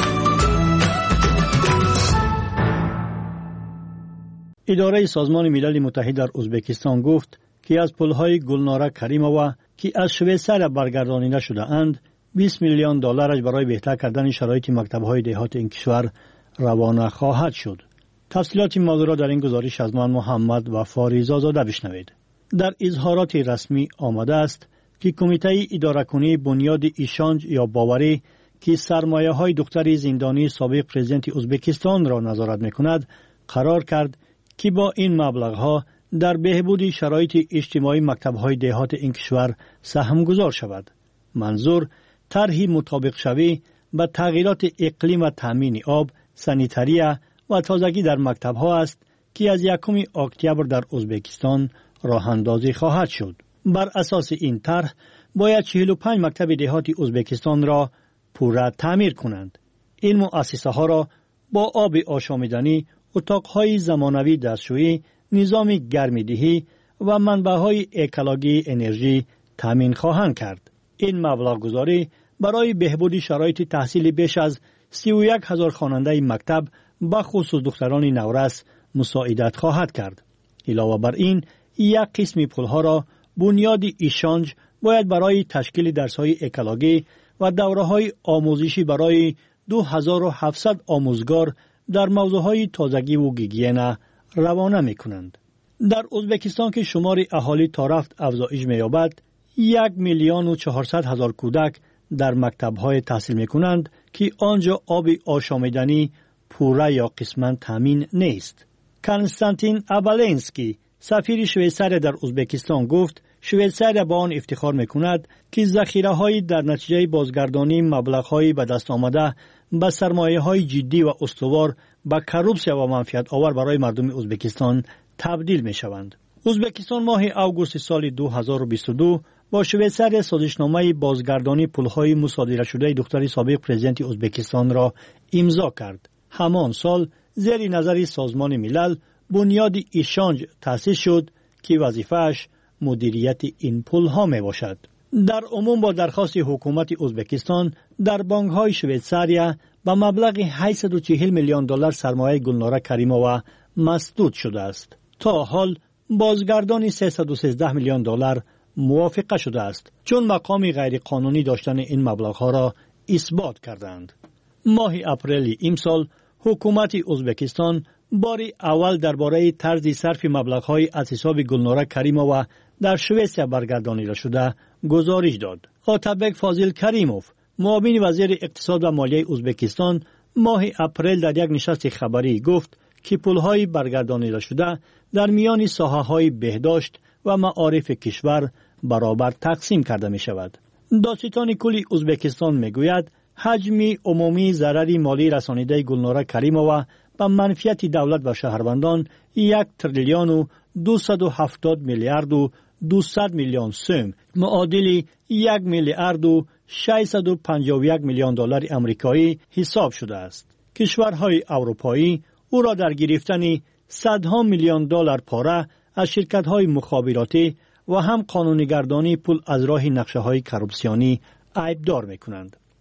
[SPEAKER 7] اداره سازمان ملل متحد در ازبکستان گفت که از پل‌های گلناره کریمووا که از شویسریا برگردانیده شده اند بیست میلیون دلارش برای بهتر کردن شرایط مکتب‌های دهات این کشور روانه خواهد شد. تفصیلات این موضوع را در این گزارش از من محمد و فاریزاده بشنوید. در اظهارات رسمی آمده است که کمیته اداره‌کنی بنیاد ایشانج یا باوری که سرمایه‌های دختر زندانی سابق پرزیدنت ازبکستان را نظارت می‌کند قرار کرد که با این مبلغ‌ها در بهبود شرایط اجتماعی مکتب‌های دهات این کشور سهم گذار شود. منظور طرحی مطابق شوی به تغییرات اقلیم و تامین آب، سانیتاریه و تازگی در مکتب‌ها است که از یکم اکتبر در ازبکستان راه اندازی خواهد شد. بر اساس این طرح باید چهل و پنج مکتب دهاتی ازبکستان را پوره تعمیر کنند. این مؤسسه ها را با آب آشامیدنی، اتاقهای زمانوی دستشویی، نظام گرمیدهی و منبعهای اکولوژی انرژی تامین خواهند کرد. این مبلغ گذاری برای بهبود شرایط تحصیل بیش از سی و یک هزار خواننده مکتب به خصوص دختران نورس مساعدت خواهد کرد. علاوه بر این، یک قسم پولها را بنیاد ایشانج باید برای تشکیل درس‌های اکولوژی و دوره‌های آموزشی برای دو هزار و هفتصد آموزگار در موضوعهای تازگی و گیگین روانه می‌کنند. در ازبکستان که شمار اهالی تا رفت افزایش می‌یابد، یک میلیون و چهارصد هزار کودک در مکتب‌های تحصیل می‌کنند که آنجا آب آشامیدنی پوره یا قسماً تامین نیست. کنستانتین ابالنسکی سفیر شویسریا در ازبکستان گفت شویسریا با آن افتخار می‌کند که ذخیره‌های در نتیجه بازگردانی مبلغ‌های به دست آمده به سرمایه‌های جدی و استوار به کروپسیا و منفعت آور برای مردم ازبکستان تبدیل می‌شوند. ازبکستان ماه اوگوست سال دو هزار و بیست و دو با شویسریا سازشنامه بازگردانی پول‌های مصادره شده دختر سابق پرزیدنت ازبکستان را امضا کرد. همان سال زیر نظر سازمان ملل بنیاد ایشانج تأسیس شد که وظیفه‌اش مدیریت این پول‌ها میباشد. در عموم با درخواست حکومت ازبکستان در بانک‌های شویسریا به مبلغ هشتصد و چهل میلیون دلار سرمایه گلناره کریمووا مسدود شده است. تا حال بازگردانی سیصد و سیزده میلیون دلار موافقه شده است، چون مقام غیر قانونی داشتن این مبلغ‌ها را اثبات کردند. ماه اپریل امسال حکومت ازبکستان باری اول درباره طرز صرف مبلغ‌های از حساب گلناره کریمووا در شویسریا برگردانیده شده گزارش داد. آتابک فاضل کریموف، معاون وزیر اقتصاد و مالیه ازبکستان، ماه اپریل در یک نشست خبری گفت که پول‌های برگردانیده شده در میان ساحه‌های بهداشت و معارف کشور برابر تقسیم کرده می شود. دادستان کلی ازبکستان می گوید حجم عمومی ضرر مالی رسانیده گلناره کریمووا به منفعت دولت و شهروندان یک تریلیون و دویست و هفتاد میلیارد و دویست میلیون سوم معادل یک میلیارد و ششصد و پنجاه و یک میلیون دلار آمریکایی حساب شده است. کشورهای اروپایی او را در گرفتن صدها میلیون دلار پاره از شرکت‌های مخابراتی و هم قانونی‌گردانی پول از راه نقشه‌های کروپسیونی عیبدار می‌کنند.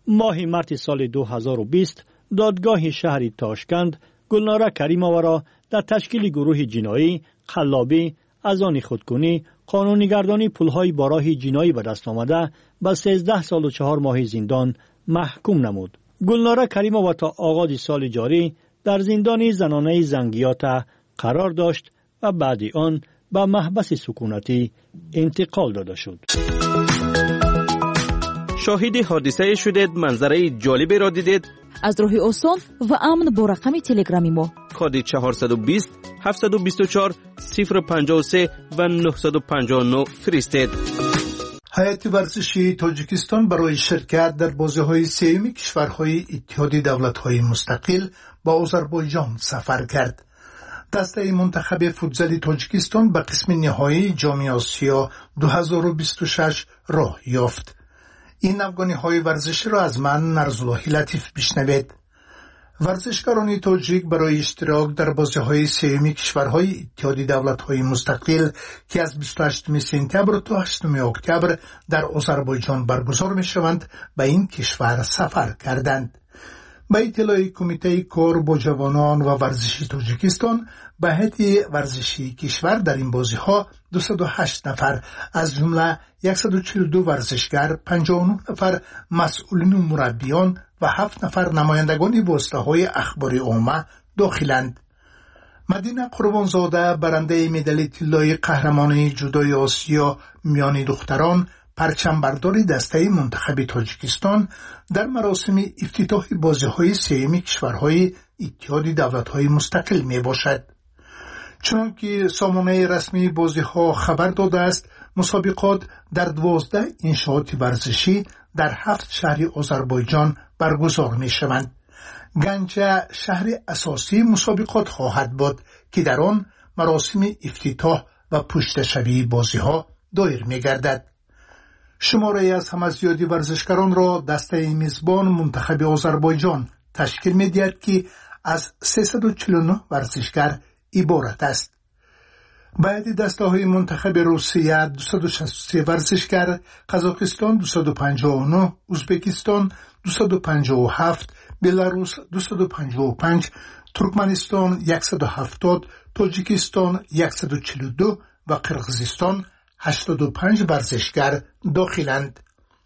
[SPEAKER 7] ماه مارس سال دو هزار و بیست دادگاه شهر تاشکند گلناره کریمووا را در تشکیل گروه جنایی، قلابی، از آن خودکنی، قانونیگردانی پولهای با راه جنایی به دست آمده به سیزده سال و چهار ماه زندان محکوم نمود. گلناره کریمووا تا آغاز سال جاری در زندان زنانه زنگیات قرار داشت و بعد آن به محبس سکونتی انتقال داده شد.
[SPEAKER 18] شاهد حادثه شدید، منظره جالبی را دیدید؟
[SPEAKER 19] از راه آسان و امن با رقم تلگرامی ما
[SPEAKER 18] کد چهارصد و بیست هفتصد و بیست و چهار صفر پنجاه و سه و نهصد و پنجاه و نه فرستید.
[SPEAKER 3] هیئت ورزشی تاجیکستان برای شرکت در بازی‌های سه‌م کشورهای اتحاد دولت‌های مستقل با آذربایجان سفر کرد. دسته منتخب فوتزال تاجیکستان به قسم نهایی جام آسیا دو هزار و بیست و شش راه یافت. این افغانی‌های ورزشی را از من نرزاللهی لطیف بشنوید. ورزشکاران تاجیک برای اشتراک در بازی‌های سه‌م کشورهای اتحاد دولت‌های مستقل که از بیست و هشتم سپتامبر تا هشتم اکتبر در آذربایجان برگزار می‌شوند به این کشور سفر کردند. به اطلاع کمیته کار با جوانان و ورزشی تاجیکستان به هیئت ورزشی کشور در این بازی‌ها دویست و هشت نفر از جمله صد و چهل و دو ورزشگر، پنجاه و نه نفر مسئولین و مربیان و هفت نفر نمایندگان واسطه‌های اخباری عامه داخلند. مدینه قربانزاده برنده مدال طلای قهرمانی جودوی آسیا میان دختران، پرچم برداری دسته منتخب تاجیکستان در مراسم افتتاح بازی‌های سه‌م کشورهای اتحاد دولت‌های مستقل می باشد. چنانکه سامانه رسمی بازی‌ها خبر داده است، مسابقات در دوازده انشاءات ورزشی در هفت شهر آذربایجان برگزار می شوند. گنجه شهر اساسی مسابقات خواهد بود که در آن مراسم افتتاح و پشت شبی بازی‌ها دایر می گردد. شماره از همه زیادی ورزشکاران را دسته میزبان منتخب آذربایجان تشکیل می دهد که از سیصد و چهل و نه ورزشگر عبارت است. باید دسته های منتخب روسیه دویست و شصت و سه ورزشگر، قزاقستان دویست و پنجاه و نه، ازبکستان دویست و پنجاه و هفت، بلاروس دویست و پنجاه و پنج، ترکمنستان صد و هفتاد، تاجیکستان صد و چهل و دو و قرقیزستان هشتاد و پنج ورزشگر داخلند.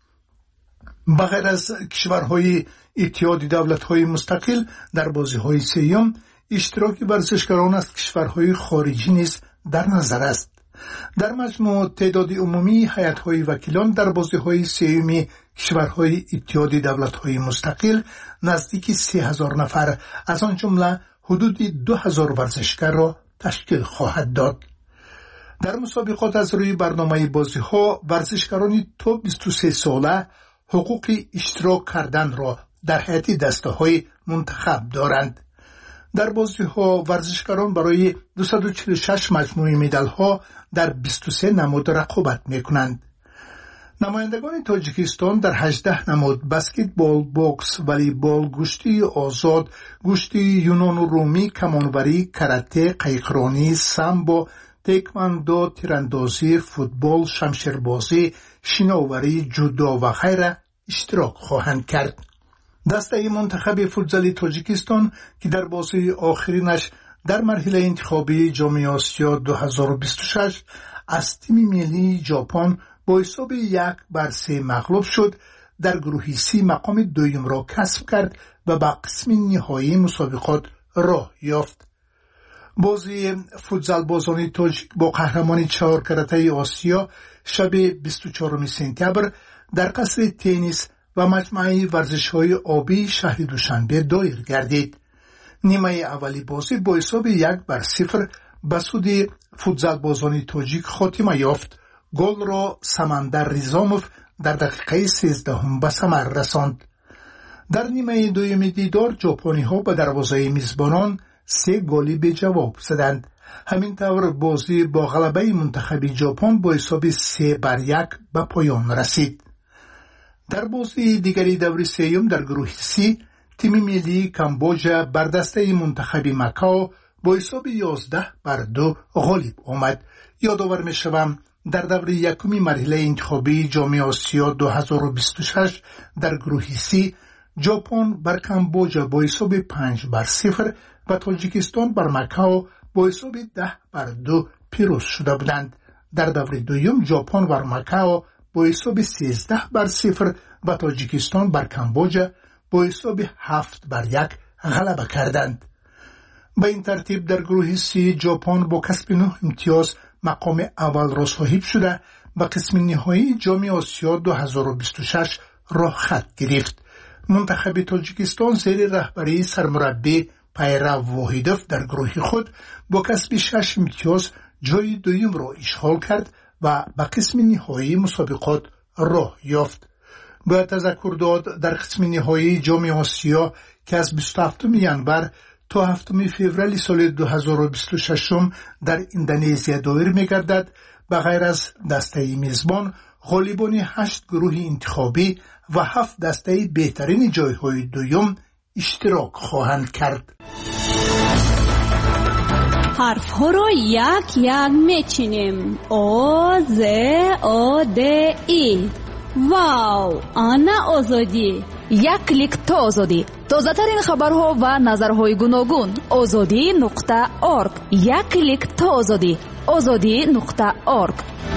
[SPEAKER 3] بغیر از کشورهای اتحاد دولت‌های مستقل در بازی‌های سه‌م، اشتراک ورزشکاران از کشورهای خارجی نیز در نظر است. در مجموع تعداد عمومی هیئت‌های وکیلان در بازی‌های سه‌م کشورهای اتحاد دولت‌های مستقل نزدیک سه هزار نفر از آن جمله حدود دو هزار ورزشگر را تشکیل خواهد داد. در مسابقات از روی برنامه بازی‌ها ورزشکاران تا بیست و سه ساله حقوق اشتراک کردن را در هیئت دسته‌های منتخب دارند. در بازی‌ها ورزشکاران برای دویست و چهل و شش مجموعه مدال‌ها در بیست و سه نماد رقابت می‌کنند. نمایندگان تاجیکستان در هجده نماد بسکتبال، بوکس، والیبال، گشتی آزاد، گشتی یونان و رومی، کمانوری، کراته، قایقرانی، سامبو، تکواندو، تیراندازی، فوتبال، شمشیربازی، شناوری، جودو و غیره اشتراک خواهند کرد. دسته منتخب فوتزال تاجیکستان که در بازی آخرینش در مرحله انتخابی جام آسیا دو هزار و بیست و شش از تیم ملی ژاپن با حساب یک بر سه مغلوب شد، در گروه سی مقام دویم را کسب کرد و به قسم نهایی مسابقات راه یافت. بازی فوتزال بازان تاجیک با قهرمانی چهار کرته آسیا شب بیست و چهارم سپتامبر در قصر تنیس و مجمع ورزش‌های آبی شهر دوشنبه دایر گردید. نیمه اولی بازی با حساب یک بر صفر به سود فوتزال بازان تاجیک خاتمه یافت. گل را سمندر ریزاموف در دقیقه سیزدهم به ثمر رساند. در نیمه دوم دیدار ژاپنی‌ها به دروازه میزبانان سه گلی به جواب زدند. همین طور بازی با غلبه منتخب ژاپن با حساب سه بر یک به پایان رسید. در بازی دیگری دور سوم در گروه سی تیم ملی کامبوجا بر دسته منتخب مکاو با حساب یازده بر دو غالب آمد. یادآور می‌شوم در دور یکمی مرحله انتخابی جام آسیا دو هزار و بیست و شش در گروه سی ژاپن بر کامبوجا با حساب پنج بر صفر و تاجیکستان بر مکاو با حساب ده بر دو پیروز شده بودند. در دور دوم ژاپن بر مکاو با حساب سیزده بر صفر و تاجیکستان بر کامبوجا با حساب هفت بر یک غلبه کردند. به این ترتیب در گروه سی ژاپن با کسب نه امتیاز مقام اول را صاحب شده و قسم نهایی جام آسیا دو هزار و بیست و شش را خط گرفت. منتخب تاجیکستان زیر رهبری سرمربی پیرو واحدوف در گروه خود با کسب شش امتیاز جای دوم را اشغال کرد و به قسم نهایی مسابقات راه یافت. باید تذکر داد در قسم نهایی جام آسیا که از بیست و هفتم ژانویه تا هفتم فوریه سال دو هزار و بیست و شش در اندونزیا دایر می‌گردد، به غیر از دسته میزبان غالبان هشت گروه انتخابی و هفت دسته بهترین جایهای دوم اشتراک خواهند کرد.
[SPEAKER 21] حرف ها را یک یک میچینیم. او ز او د ای. واو، آنا آزادی.
[SPEAKER 19] یک کلیک تا آزادی. تازه ترین خبرها و نظرهای گوناگون. آزادی نقطه ارگ. یک کلیک تا آزادی. آزادی نقطه ارگ.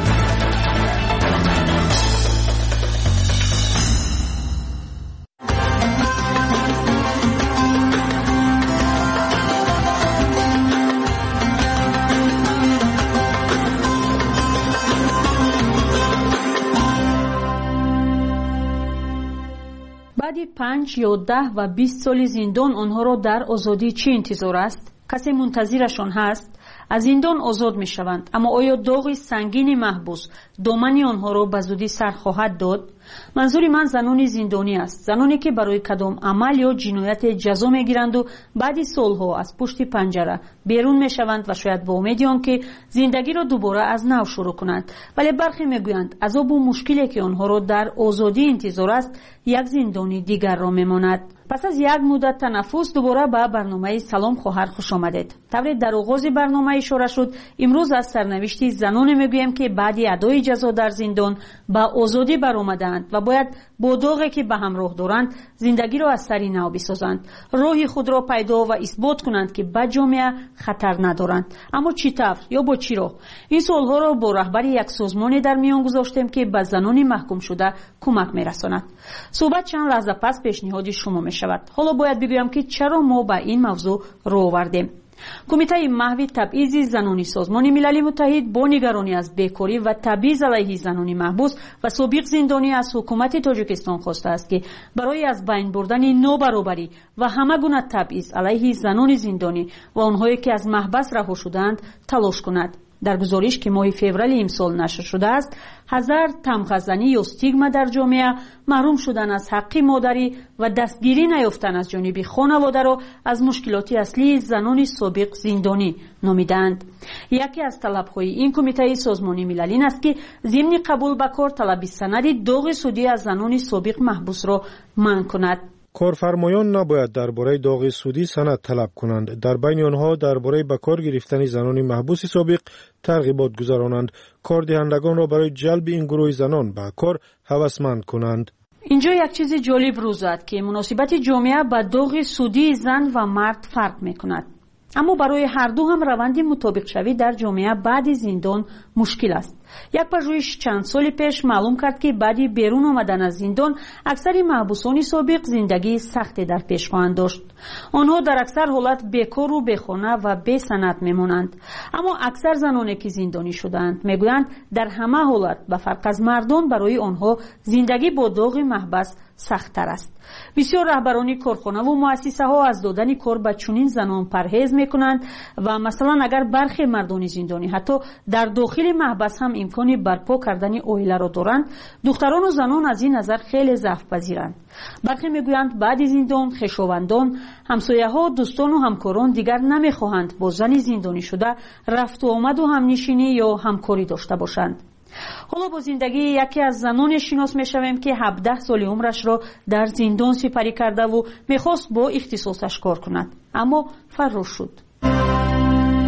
[SPEAKER 9] بعد پنج یا ده و بیست سال زندان آنها را در آزادی چه انتظار است؟ کسی منتظرشان هست؟ از زندان آزاد می شوند، اما آیا داغ سنگین محبوس دامن آنها را به زودی سر خواهد داد؟ منظور من زنان زندانی است، زنانی که برای کدام عمل یا جنایت جزا می گیرند و بعد سالها از پشت پنجره بیرون می شوند و شاید با امید آنکه زندگی را دوباره از نو شروع کنند، ولی برخی می گویند عذاب و مشکلی که آنها را در آزادی انتظار است یک زندانی دیگر را می ماند. پس از یک مدت تنفس دوباره به برنامه سلام خواهر خوش آمدید. طوری در آغاز برنامه اشاره شد، امروز از سرنوشت زنان میگویم که بعد ادای جزا در زندان به آزادی برآمدند و باید با داغی که به همراه دارند زندگی را از سری نو بسازند، راه خود را پیدا و اثبات کنند که به جامعه خطر ندارند. اما چی طور یا با چی راه؟ این سوالها را با رهبر یک سازمانی در میان گذاشتیم که به زنان محکوم شده کمک میرساند. صحبت چند لحظه پس پیشنهاد شما می شود. حالا باید بگویم که چرا ما به این موضوع رو آوردیم. کمیته محو تبعیض زنانی سازمان ملل متحد با نگرانی از بیکاری و تبعیض علیه زنانی محبوس و سابق زندانی از حکومت تاجیکستان خواسته است که برای از بین بردن نابرابری و همه گونه تبعیض علیه زنان زندانی و آنهایی که از محبس رها شدند تلاش کند. در گزارش که ماه فوریه امسال نشر شده است، هزار تمغزنی یا استیگما در جامعه، محروم شدن از حق مادری و دستگیری نیافتن از جانب خانواده را از مشکلات اصلی زنان سابق زندانی نامیدند. یکی از طلب‌های این کمیته سازمان ملل این است که ضمن قبول به کار طلب سند داغ سودی از زنان سابق محبوس را منع کند.
[SPEAKER 2] کارفرمایان نباید درباره داغ سودی سند طلب کنند. در بین آنها درباره به کار گرفتن زنان محبوس سابق ترغیبات گذرانند. کاردهندگان را برای جلب این گروه زنان به کار هوسمند کنند.
[SPEAKER 9] اینجا یک چیز جالب روز زد که مناسبت جامعه با داغ سودی زن و مرد فرق میکند. اما برای هر دو هم روند مطابق شوی در جامعه بعد زندان مشکل است. یک پژوهش چند سال پیش معلوم کرد که بعد بیرون آمدن از زندان اکثر محبوسان سابق زندگی سختی در پیش خواهند داشت. آنها در اکثر حالت بیکار و بیخانه و بی سند میمانند. اما اکثر زنانی که زندانی شدند میگویند در همه حالت به فرق از مردان برای آنها زندگی با داغ محبس سخت‌تر است. بسیار رهبران کارخانه و مؤسسه ها از دادن کار به چنین زنان پرهیز میکنند و مثلا اگر برخی مردان زندانی حتی در داخل محبس هم امکانی برپا کردن عائله را دارند، دختران و زنان از این نظر خیلی ضعف پذیرند. برخی میگویند بعد زندان خویشاوندان، همسایه‌ها، دوستان و همکاران دیگر نمیخواهند با زن زندانی شده رفت و آمد و همنشینی یا همکاری داشته باشند. حالا با زندگی یکی از زنان شناس میشویم که هفده سال عمرش را در زندان سپری کرده و میخواست با اختصاصش کار کند، اما فرار شد.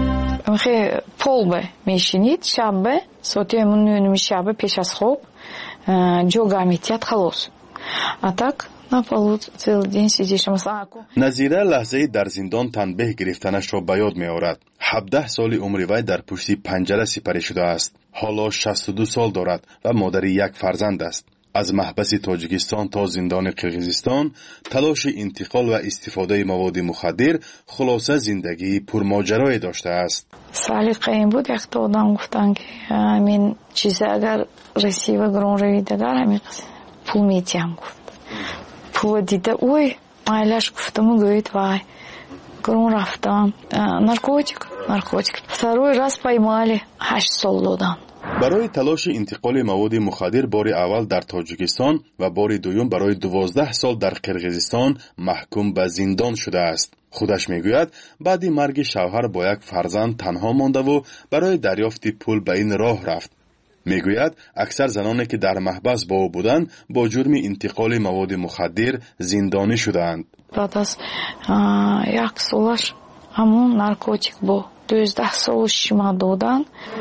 [SPEAKER 4] خیلی پول به میشینید شب به ساعت نو شب پیش از خواب جوگا میتیاد خلاص. اتاق نپالود цел день сидишь مثلا.
[SPEAKER 8] نظیره لحظه در زندان تنبیه گرفتنش را به یاد می آورد. هفده سال عمر وی در پشت پنجره سپری شده است. حالا شصت و دو سال دارد و مادر یک فرزند است. از محبس تاجیکستان تا زندان قرقیزستان تلاش انتقال و استفاده مواد مخدر خلاصه زندگی پرماجرایی داشته است.
[SPEAKER 4] سلیقه این بود یک تا آدم گفتن که همین چیزی اگر رسی و گرون روید اگر همین پول میتیم گفت. پول دیده اوی مایلش گفتم و گوید وای گرون رفتم نارکوتیک نارکوتیک второй раз поймали هشت سال دادن.
[SPEAKER 8] برای تلاش انتقال مواد مخدر بار اول در تاجیکستان و بار دوم برای دوازده سال در قرقیزستان محکوم به زندان شده است. خودش میگوید بعد مرگ شوهر با یک فرزند تنها مانده و برای دریافت پول به این راه رفت. میگوید اکثر زنانی که در محبس با او بودند با جرم انتقال مواد مخدر زندانی شدند.
[SPEAKER 4] بعد از یک سالش همون نارکوتیک با دوازده سالش ما دادن.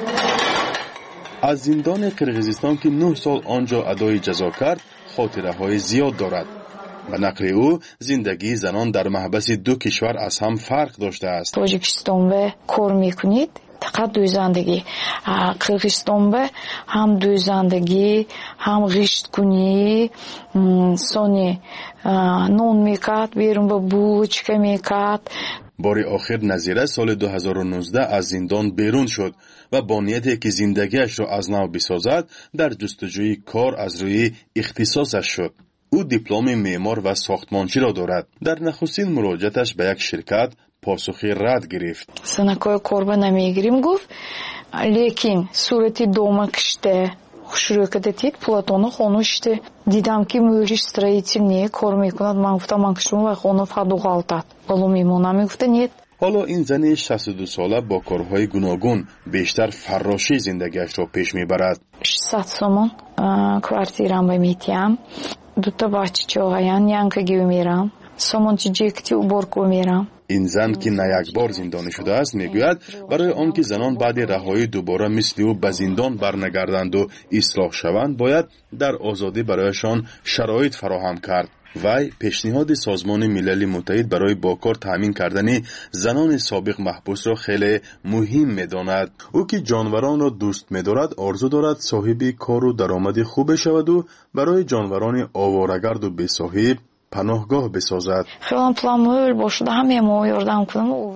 [SPEAKER 8] از زندان قرقیزستان که نه سال آنجا ادای جزا کرد خاطره های زیاد دارد. به نقل او زندگی زنان در محبس دو کشور از هم فرق داشته است.
[SPEAKER 4] تاجیکستان به کار میکنید فقط دویزندگی، قرقیزستان به هم دویزندگی هم غشت کنی سانی نون میکرد بیرون به بوچکه میکرد.
[SPEAKER 8] بار آخر نظیره سال دو هزار و نوزده از زندان بیرون شد و با نیتی که زندگیش را از نو بسازد در جستجوی کار از روی اختصاصش شد. او دیپلم معمار و ساختمانچی را دارد. در نخستین مراجعتش به یک شرکت پاسخی رد گرفت.
[SPEAKER 4] سنکای کار به نمیگیریم گفت لیکن صورتی دوما کشته شروع کردید پلاتونو خونوشته دیدم که موریش строительный کار میکند. من گفتم من کشم و خونو فدوغالتاد بالو میمونم. گفته نیت.
[SPEAKER 8] حالا این زن شصت و دو ساله با کارهای گوناگون بیشتر فراشی زندگیش را پیش میبرد.
[SPEAKER 4] ششصد سومون کوارتیرام به میتیم دو تا بچه‌هایم ینکگی میرم سومونچی جکتی уборку میرم.
[SPEAKER 8] این زن که نه یک بار زندانی شده است میگوید برای آنکه زنان بعد رهایی دوباره مثل او به زندان برنگردند و اصلاح شوند باید در آزادی برایشان شرایط فراهم کرد. وی پیشنهاد سازمان ملل متحد برای با کار تامین کردن زنان سابق محبوس را خیلی مهم می‌داند. او که جانوران را دوست می‌دارد آرزو دارد صاحب کار و درآمد خوب شود و برای جانوران آواره‌گرد و بی‌صاحب پناهگاه بسازد.
[SPEAKER 4] خیلی پلان باشه همه ما یاردم کنم.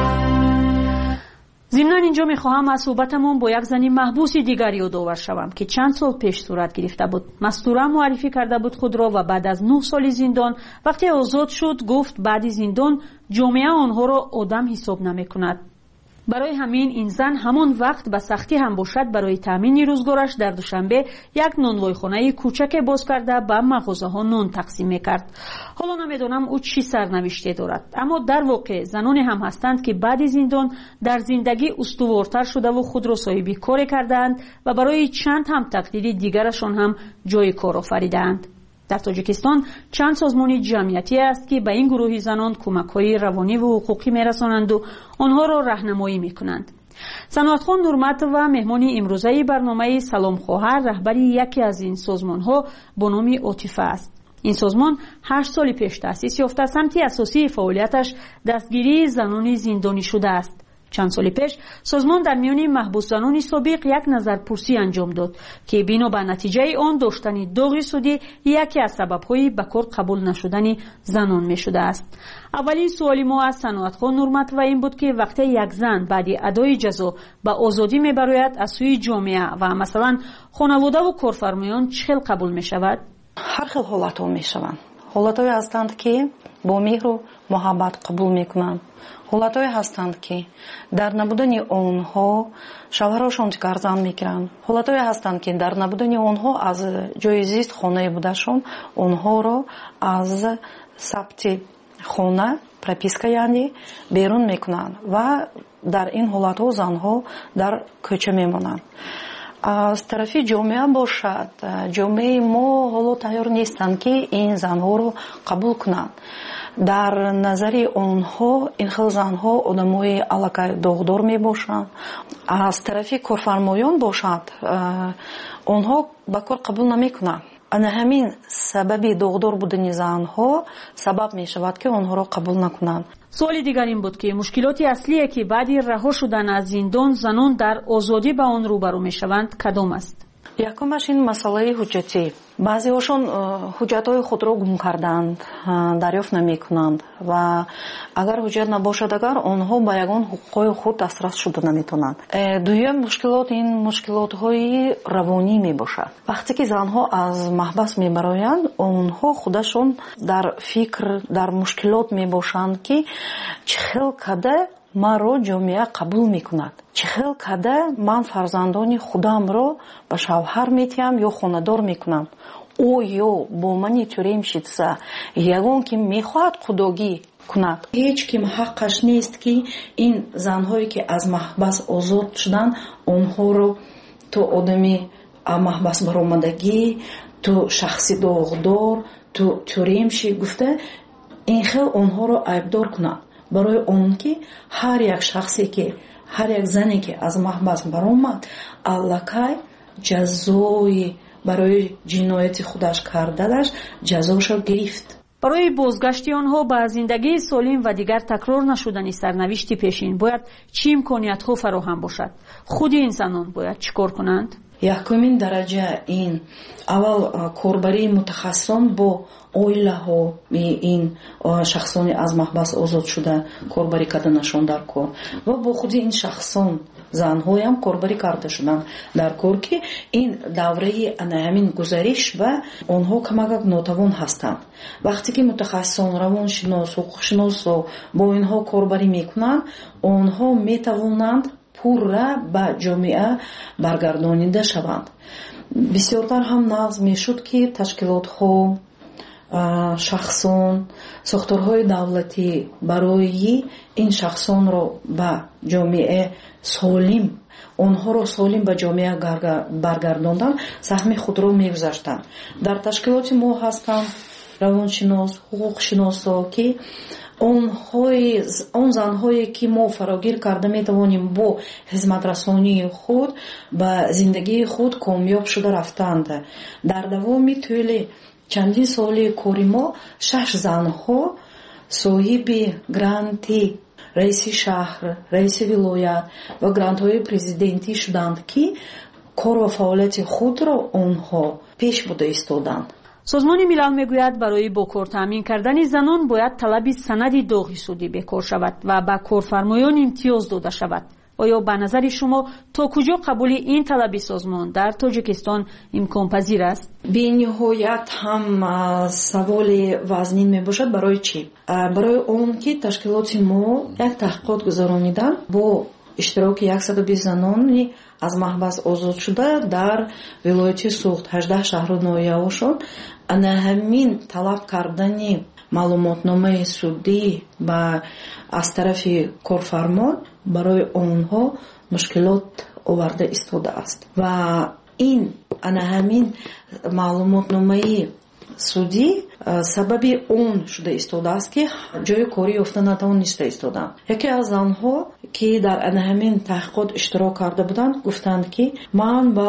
[SPEAKER 9] ضمناً اینجا میخواهم از صحبتمون با یک زنی محبوس دیگر یادآور شوم که چند سال پیش صورت گرفته بود. مستوره معرفی کرده بود خود را و بعد از نه سال زندان وقتی آزاد شد گفت بعد زندان جامعه آنها را آدم حساب نمیکند. برای همین این زن همان وقت به سختی هم باشد برای تامین روزگارش در دوشنبه یک نانوایخانه کوچک باز کرده به مغازه ها نان تقسیم میکرد. حالا نمیدونم او چی سرنوشته دارد، اما در واقع زنانی هم هستند که بعد زندان در زندگی استوارتر شده و خود را صاحب کار کردند و برای چند هم تقدیر دیگرشان هم جای کار آفریدند. در تاجیکستان چند سازمان جمعیتی است که به این گروه زنان کمک‌های روانی و حقوقی می‌رسانند و آنها را راهنمایی می‌کنند. صنعتخان نورمت و مهمان امروزه برنامه سلام خواهر رهبر یکی از این سازمان‌ها با نام عاطفه است. این سازمان هشت سال پیش تأسیس یافته سمت اساسی فعالیتش دستگیری زنان زندانی شده است. چند سال پیش سازمان در میان محبوس زنان سابق یک نظرپرسی انجام داد که بنا به نتیجه آن داشتن داغ سودی یکی از سبب‌های به کار قبول نشدن زنان می شده است. اولین سوالی ما از صنعتخان نورمت و این بود که وقتی یک زن بعد ادای جزا به آزادی می براید از سوی جامعه و مثلا خانواده و کارفرمایان چه قبول می شود؟
[SPEAKER 10] هر خیل حالت‌ها می شوند. حالت‌هایی هستند که با مهر و محبت قبول میکنند. حالت‌هایی هستند که در نبودن آنها شوهرشان گردن میگیرند. حالت‌هایی هستند که در نبودن آنها از جای زیست خانه بودشان آنها را از ثبت خانه прописка یعنی بیرون میکنند و در این حالت‌ها زنها در کوچه میمانند. از طرف جامعه باشد جامعه ما حالا تیار نیستند که این زنها رو قبول کنند. дар назари онҳо ин хел занҳо одамои аллакай доғдор мебошанд. аз тарафи корфармоён бошад, онҳо ба кор қабул намекунанд. ана ҳамин сабаби доғдор будани занҳо сабаб мешавад ки онҳоро қабул накунанд.
[SPEAKER 9] суоли дигар ин буд ки мушкилоти аслие ки баъди раҳо шудан аз зиндон занон дар озодӣ ба он рӯбарӯ мешаванд кадом аст?
[SPEAKER 10] якумаш ин масъалаи ҳуҷҷатӣ. баъзеҳошон ҳуҷҷатҳои худро гум карданд, дарёфт намекунанд ва агар ҳуҷҷат набошад, агар онҳо ба ягон ҳуқуқҳои худ дастрас шуда наметавонанд. дуюм мушкилот ин мушкилотҳои равонӣ мебошад. вақте ки занҳо аз маҳбас мебароянд, онҳо худашон дар фикр, дар мушкилот мебошанд ки чӣ хел када маро ҷомеа қабул мекунад, чӣ хел када ман фарзандони худамро ба шавҳар метиҳам ё хонадор мекунам. оё бо мани тюремщица ягон ки мехоҳад қудогӣ кунад. ҳеҷ ким ҳаққаш нест ки ин занҳое ки аз маҳбас озод шуданд онҳоро то одами маҳбас баромадагӣ, то шахси доғдор, то тюремши гуфта ин хел онҳоро айбдор кунад. барои он ки ҳар як шахсе ки ҳар як зане ки аз маҳбас баромад аллакай ҷазои барои ҷинояти худаш кардадаш ҷазошо гирифт.
[SPEAKER 9] барои бозгашти онҳо ба зиндагии солим ва дигар такрор нашудани сарнавишти пешин бояд чӣ имкониятҳо фароҳам бошад? худи ин занон бояд чӣ кор кунанд?
[SPEAKER 10] якумин дараҷа ин аввал корбарии мутахассисон бо оилаҳо ин шахсони аз маҳбас озод шуда корбарӣ карданашон дар кор ва бо худи ин шахсон занҳоям корбарӣ карда шуданд дар кор ки ин давраи ҳамин гузариш ва онҳо камакак нотавон ҳастанд. вақте ки мутахассисон, равоншинос, ҳуқуқшиносо бо инҳо корбарӣ мекунанд, онҳо метавонанд пурра ба ҷомеа баргардонида шаванд. бисёртар ҳам нағз мешуд ки ташкилотҳо, шахсон, сохторҳои давлатӣ барои ин шахсонро ба ҷомеа солим, онҳоро солим ба ҷомеа баргардондан саҳми худро мегузаштанд. дар ташкилоти мо ҳастанд равоншинос, ҳуқуқшиносо ки он занҳое ки мо фарогир карда метавонем бо ҳизматрасонии худ ба зиндагии худ комёб шуда рафтанд. дар давоми тӯли чандин соли кори мо шаш занҳо соҳиби гранти раиси шаҳр, раиси вилоят ва грантҳои президентӣ шуданд ки кор ва фаъолияти худро онҳо пеш бурда истоданд.
[SPEAKER 9] созмони милал мегӯяд барои бо кор таъмин кардани занон бояд талаби санади доғи судӣ бекор шавад ва ба корфармоён имтиёз дода шавад. оё ба назари шумо то куҷо қабули ин талаби созмон дар Тоҷикистон имконпазир аст?
[SPEAKER 10] бениҳоят ҳам саволи вазнин мебошад. барои чӣ? барои он ки ташкилоти мо як таҳқиқот гузаронидан бо иштироки яксаду бист занони аз маҳбас озод шуда дар вилояти суғд ҳаждаҳ шаҳру ноҳияҳошон ана ҳамин талаб кардани маълумотномаи судӣ ба аз тарафи корфармон барои онҳо мушкилот оварда истодааст ва ин ана ҳамин маълумотномаи судӣ сабаби он шуда истодааст ки ҷои корӣ ёфта натавониста истоданд. яке аз занҳо ки дар ана ҳамин таҳқиқот иштирок карда буданд гуфтанд ки ман ба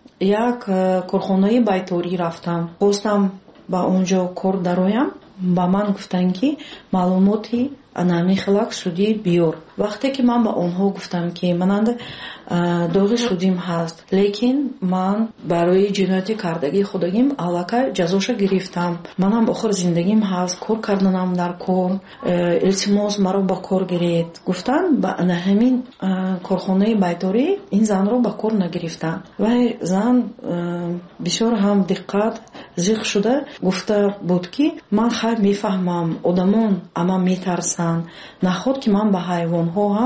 [SPEAKER 10] як корхонаи байторӣ рафтам, хостам ба онҷо кор дароям. ба ман гуфтанд ки маълумоти анами хелак судӣ биёр. вақте ки ман ба онҳо гуфтам ки мананда доғи судим ҳаст, лекин ман барои ҷинояти кардагии худагим аллакай ҷазоша гирифтам, манам охир зиндагим ҳаст, кор карданам дар кор, илтимос маро ба кор гиред. гуфтанд ба ана ҳамин корхонаи байторӣ ин занро ба кор нагирифтанд. вай зан бисёр ҳам диққат зиқ шуда гуфта буд ки ман хай мефаҳмам одамон ама метарсанд, наход ки ман ба ҳайвонҳо ҳам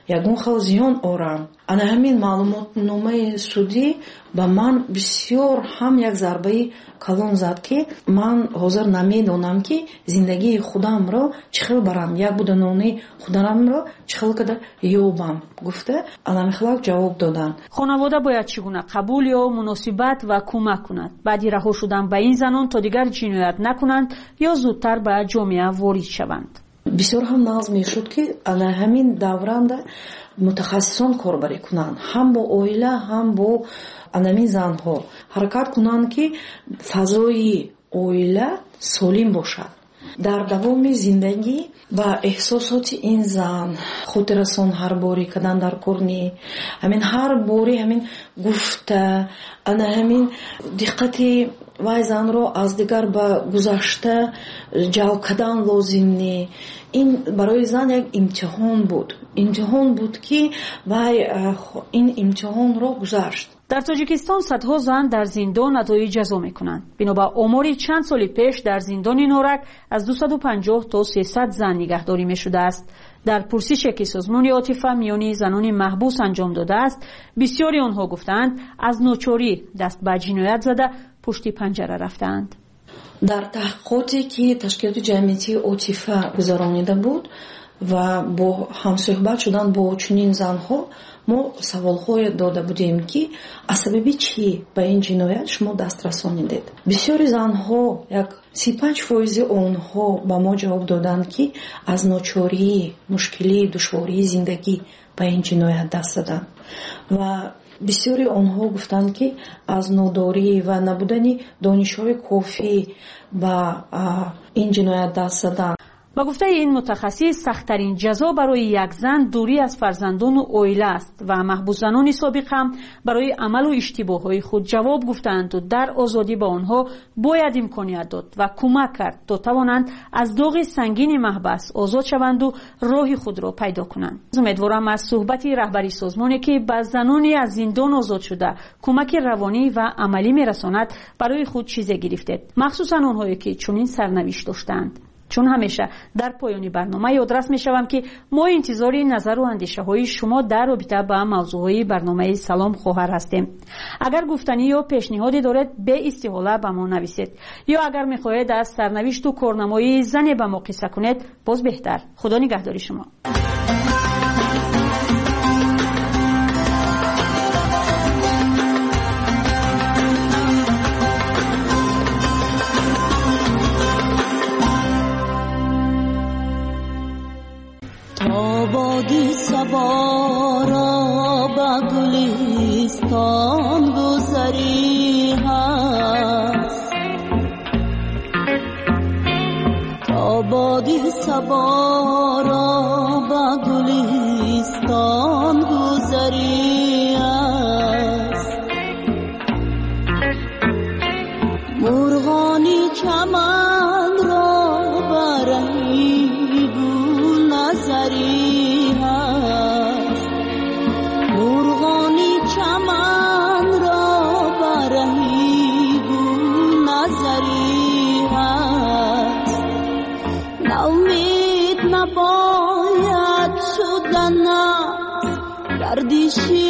[SPEAKER 10] ягон хел зиён орам. ана ҳамин маълумотномаи судӣ ба ман бисёр ҳам як зарбаи калон зад ки ман ҳозир намедонам ки зиндагии худамро чӣ хел барам, як буданони худамро чӣ хел када ёбам гуфта аламихлак ҷавоб доданд.
[SPEAKER 9] хонавода бояд чӣ гуна қабул ё муносибат ва кӯмак кунад баъди раҳо шудан ба ин занон то дигар ҷиноят накунанд ё зудтар ба ҷомеа ворид шаванд.
[SPEAKER 10] бисёр ҳам нағз мешуд ки ана ҳамин давранда мутахассисон корбарӣ кунанд, ҳам бо оила ҳам бо анамин занҳо ҳаракат кунанд ки фазои оила солим бошад. дар давоми зиндагӣ ба эҳсосоти ин зан хотиррасон ҳар борӣ кадан дар корни ҳамин ҳар борӣ ҳамин гуфта ана ҳамин диққати вай занро аз дигар ба гузашта ҷалб кадан лозим не. ин барои зан як имтиҳон буд имтиҳон буд ки вай ин имтиҳонро гузашт.
[SPEAKER 9] дар тоҷикистон садҳо зан дар зиндон адои ҷазо мекунанд. бино ба омори чанд соли пеш дар зиндони норак аз дусаду панҷоҳ то сесад зан нигаҳдорӣ мешудааст. дар пурсише ки созмони отифа миёни занони маҳбус анҷом додааст, бисёри онҳо гуфтанд аз ночорӣ даст ба ҷиноят зада пушти панҷара рафтаанд.
[SPEAKER 10] дар таҳқиқоте ки ташкилоти ҷамъиятии отифа гузаронида буд ва бо ҳамсӯҳбат шудан бо чунин занҳо мо саволҳое дода будем ки аз сабаби чӣ ба ин ҷиноят шумо даст расонидед. бисёри занҳо як си панҷ фоизи онҳо ба мо ҷавоб доданд ки аз ночорӣ мушкилӣ душвории зиндагӣ ба ин ҷиноят даст заданд ва бисёри онҳо гуфтанд ки аз нодорӣ ва набудани донишҳои кофӣ ба ин ҷиноят даст заданд.
[SPEAKER 9] ба гуфтаи ин мутахассис сахттарин ҷазо барои як зан дурӣ аз фарзандону оила аст ва маҳбусзанони собиқ ҳам барои амалу иштибоҳҳои худ ҷавоб гуфтаанду дар озодӣ ба онҳо бояд имконият дод ва кӯмак кард то тавонанд аз доғи сангини маҳбас озод шаванду роҳи худро пайдо кунанд. умедворам аз суҳбати раҳбари созмоне ки ба занони аз зиндон озод шуда кӯмаки равонӣ ва амалӣ мерасонад барои худ чизе гирифтед, махсусан онҳое ки чунин сарнавишт доштаанд. чун ҳамеша дар поёни барнома ёдрас мешавам ки мо интизори назару андешаҳои шумо дар робита ба мавзӯъҳои барномаи Салом хоҳар ҳастем. агар гуфтанӣ ё пешниҳоде доред беистиҳола ба мо нависед ё агар мехоҳед аз сарнавишту корнамоии зане ба мо қисса кунед, боз беҳтар. худо нигаҳдори шумо.
[SPEAKER 21] بادی سبارا با گلستان گذری هست تا بادی سبارا با گلستان گذری هست مرغانی چمن را برهی گل نظری گردشی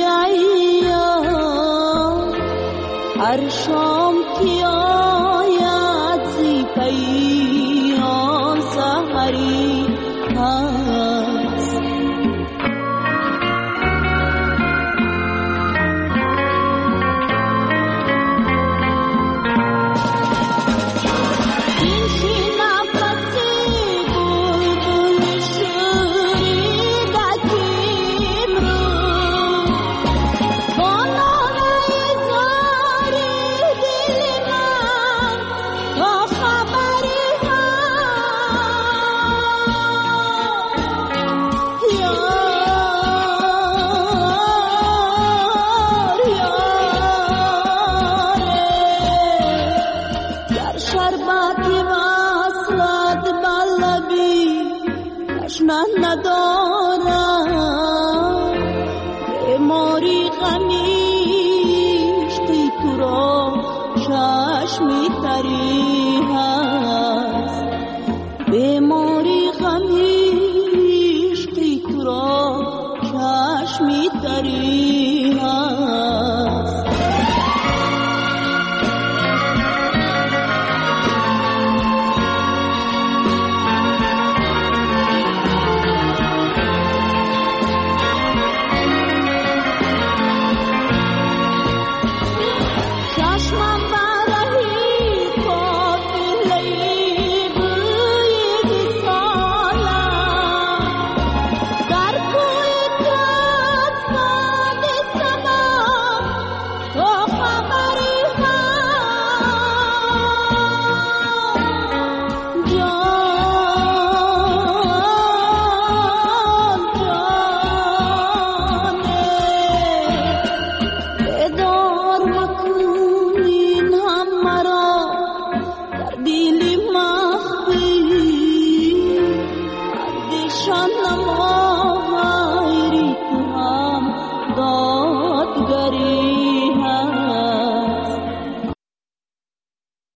[SPEAKER 21] ایام هر شام که آید زی پیام سحری هست. به ما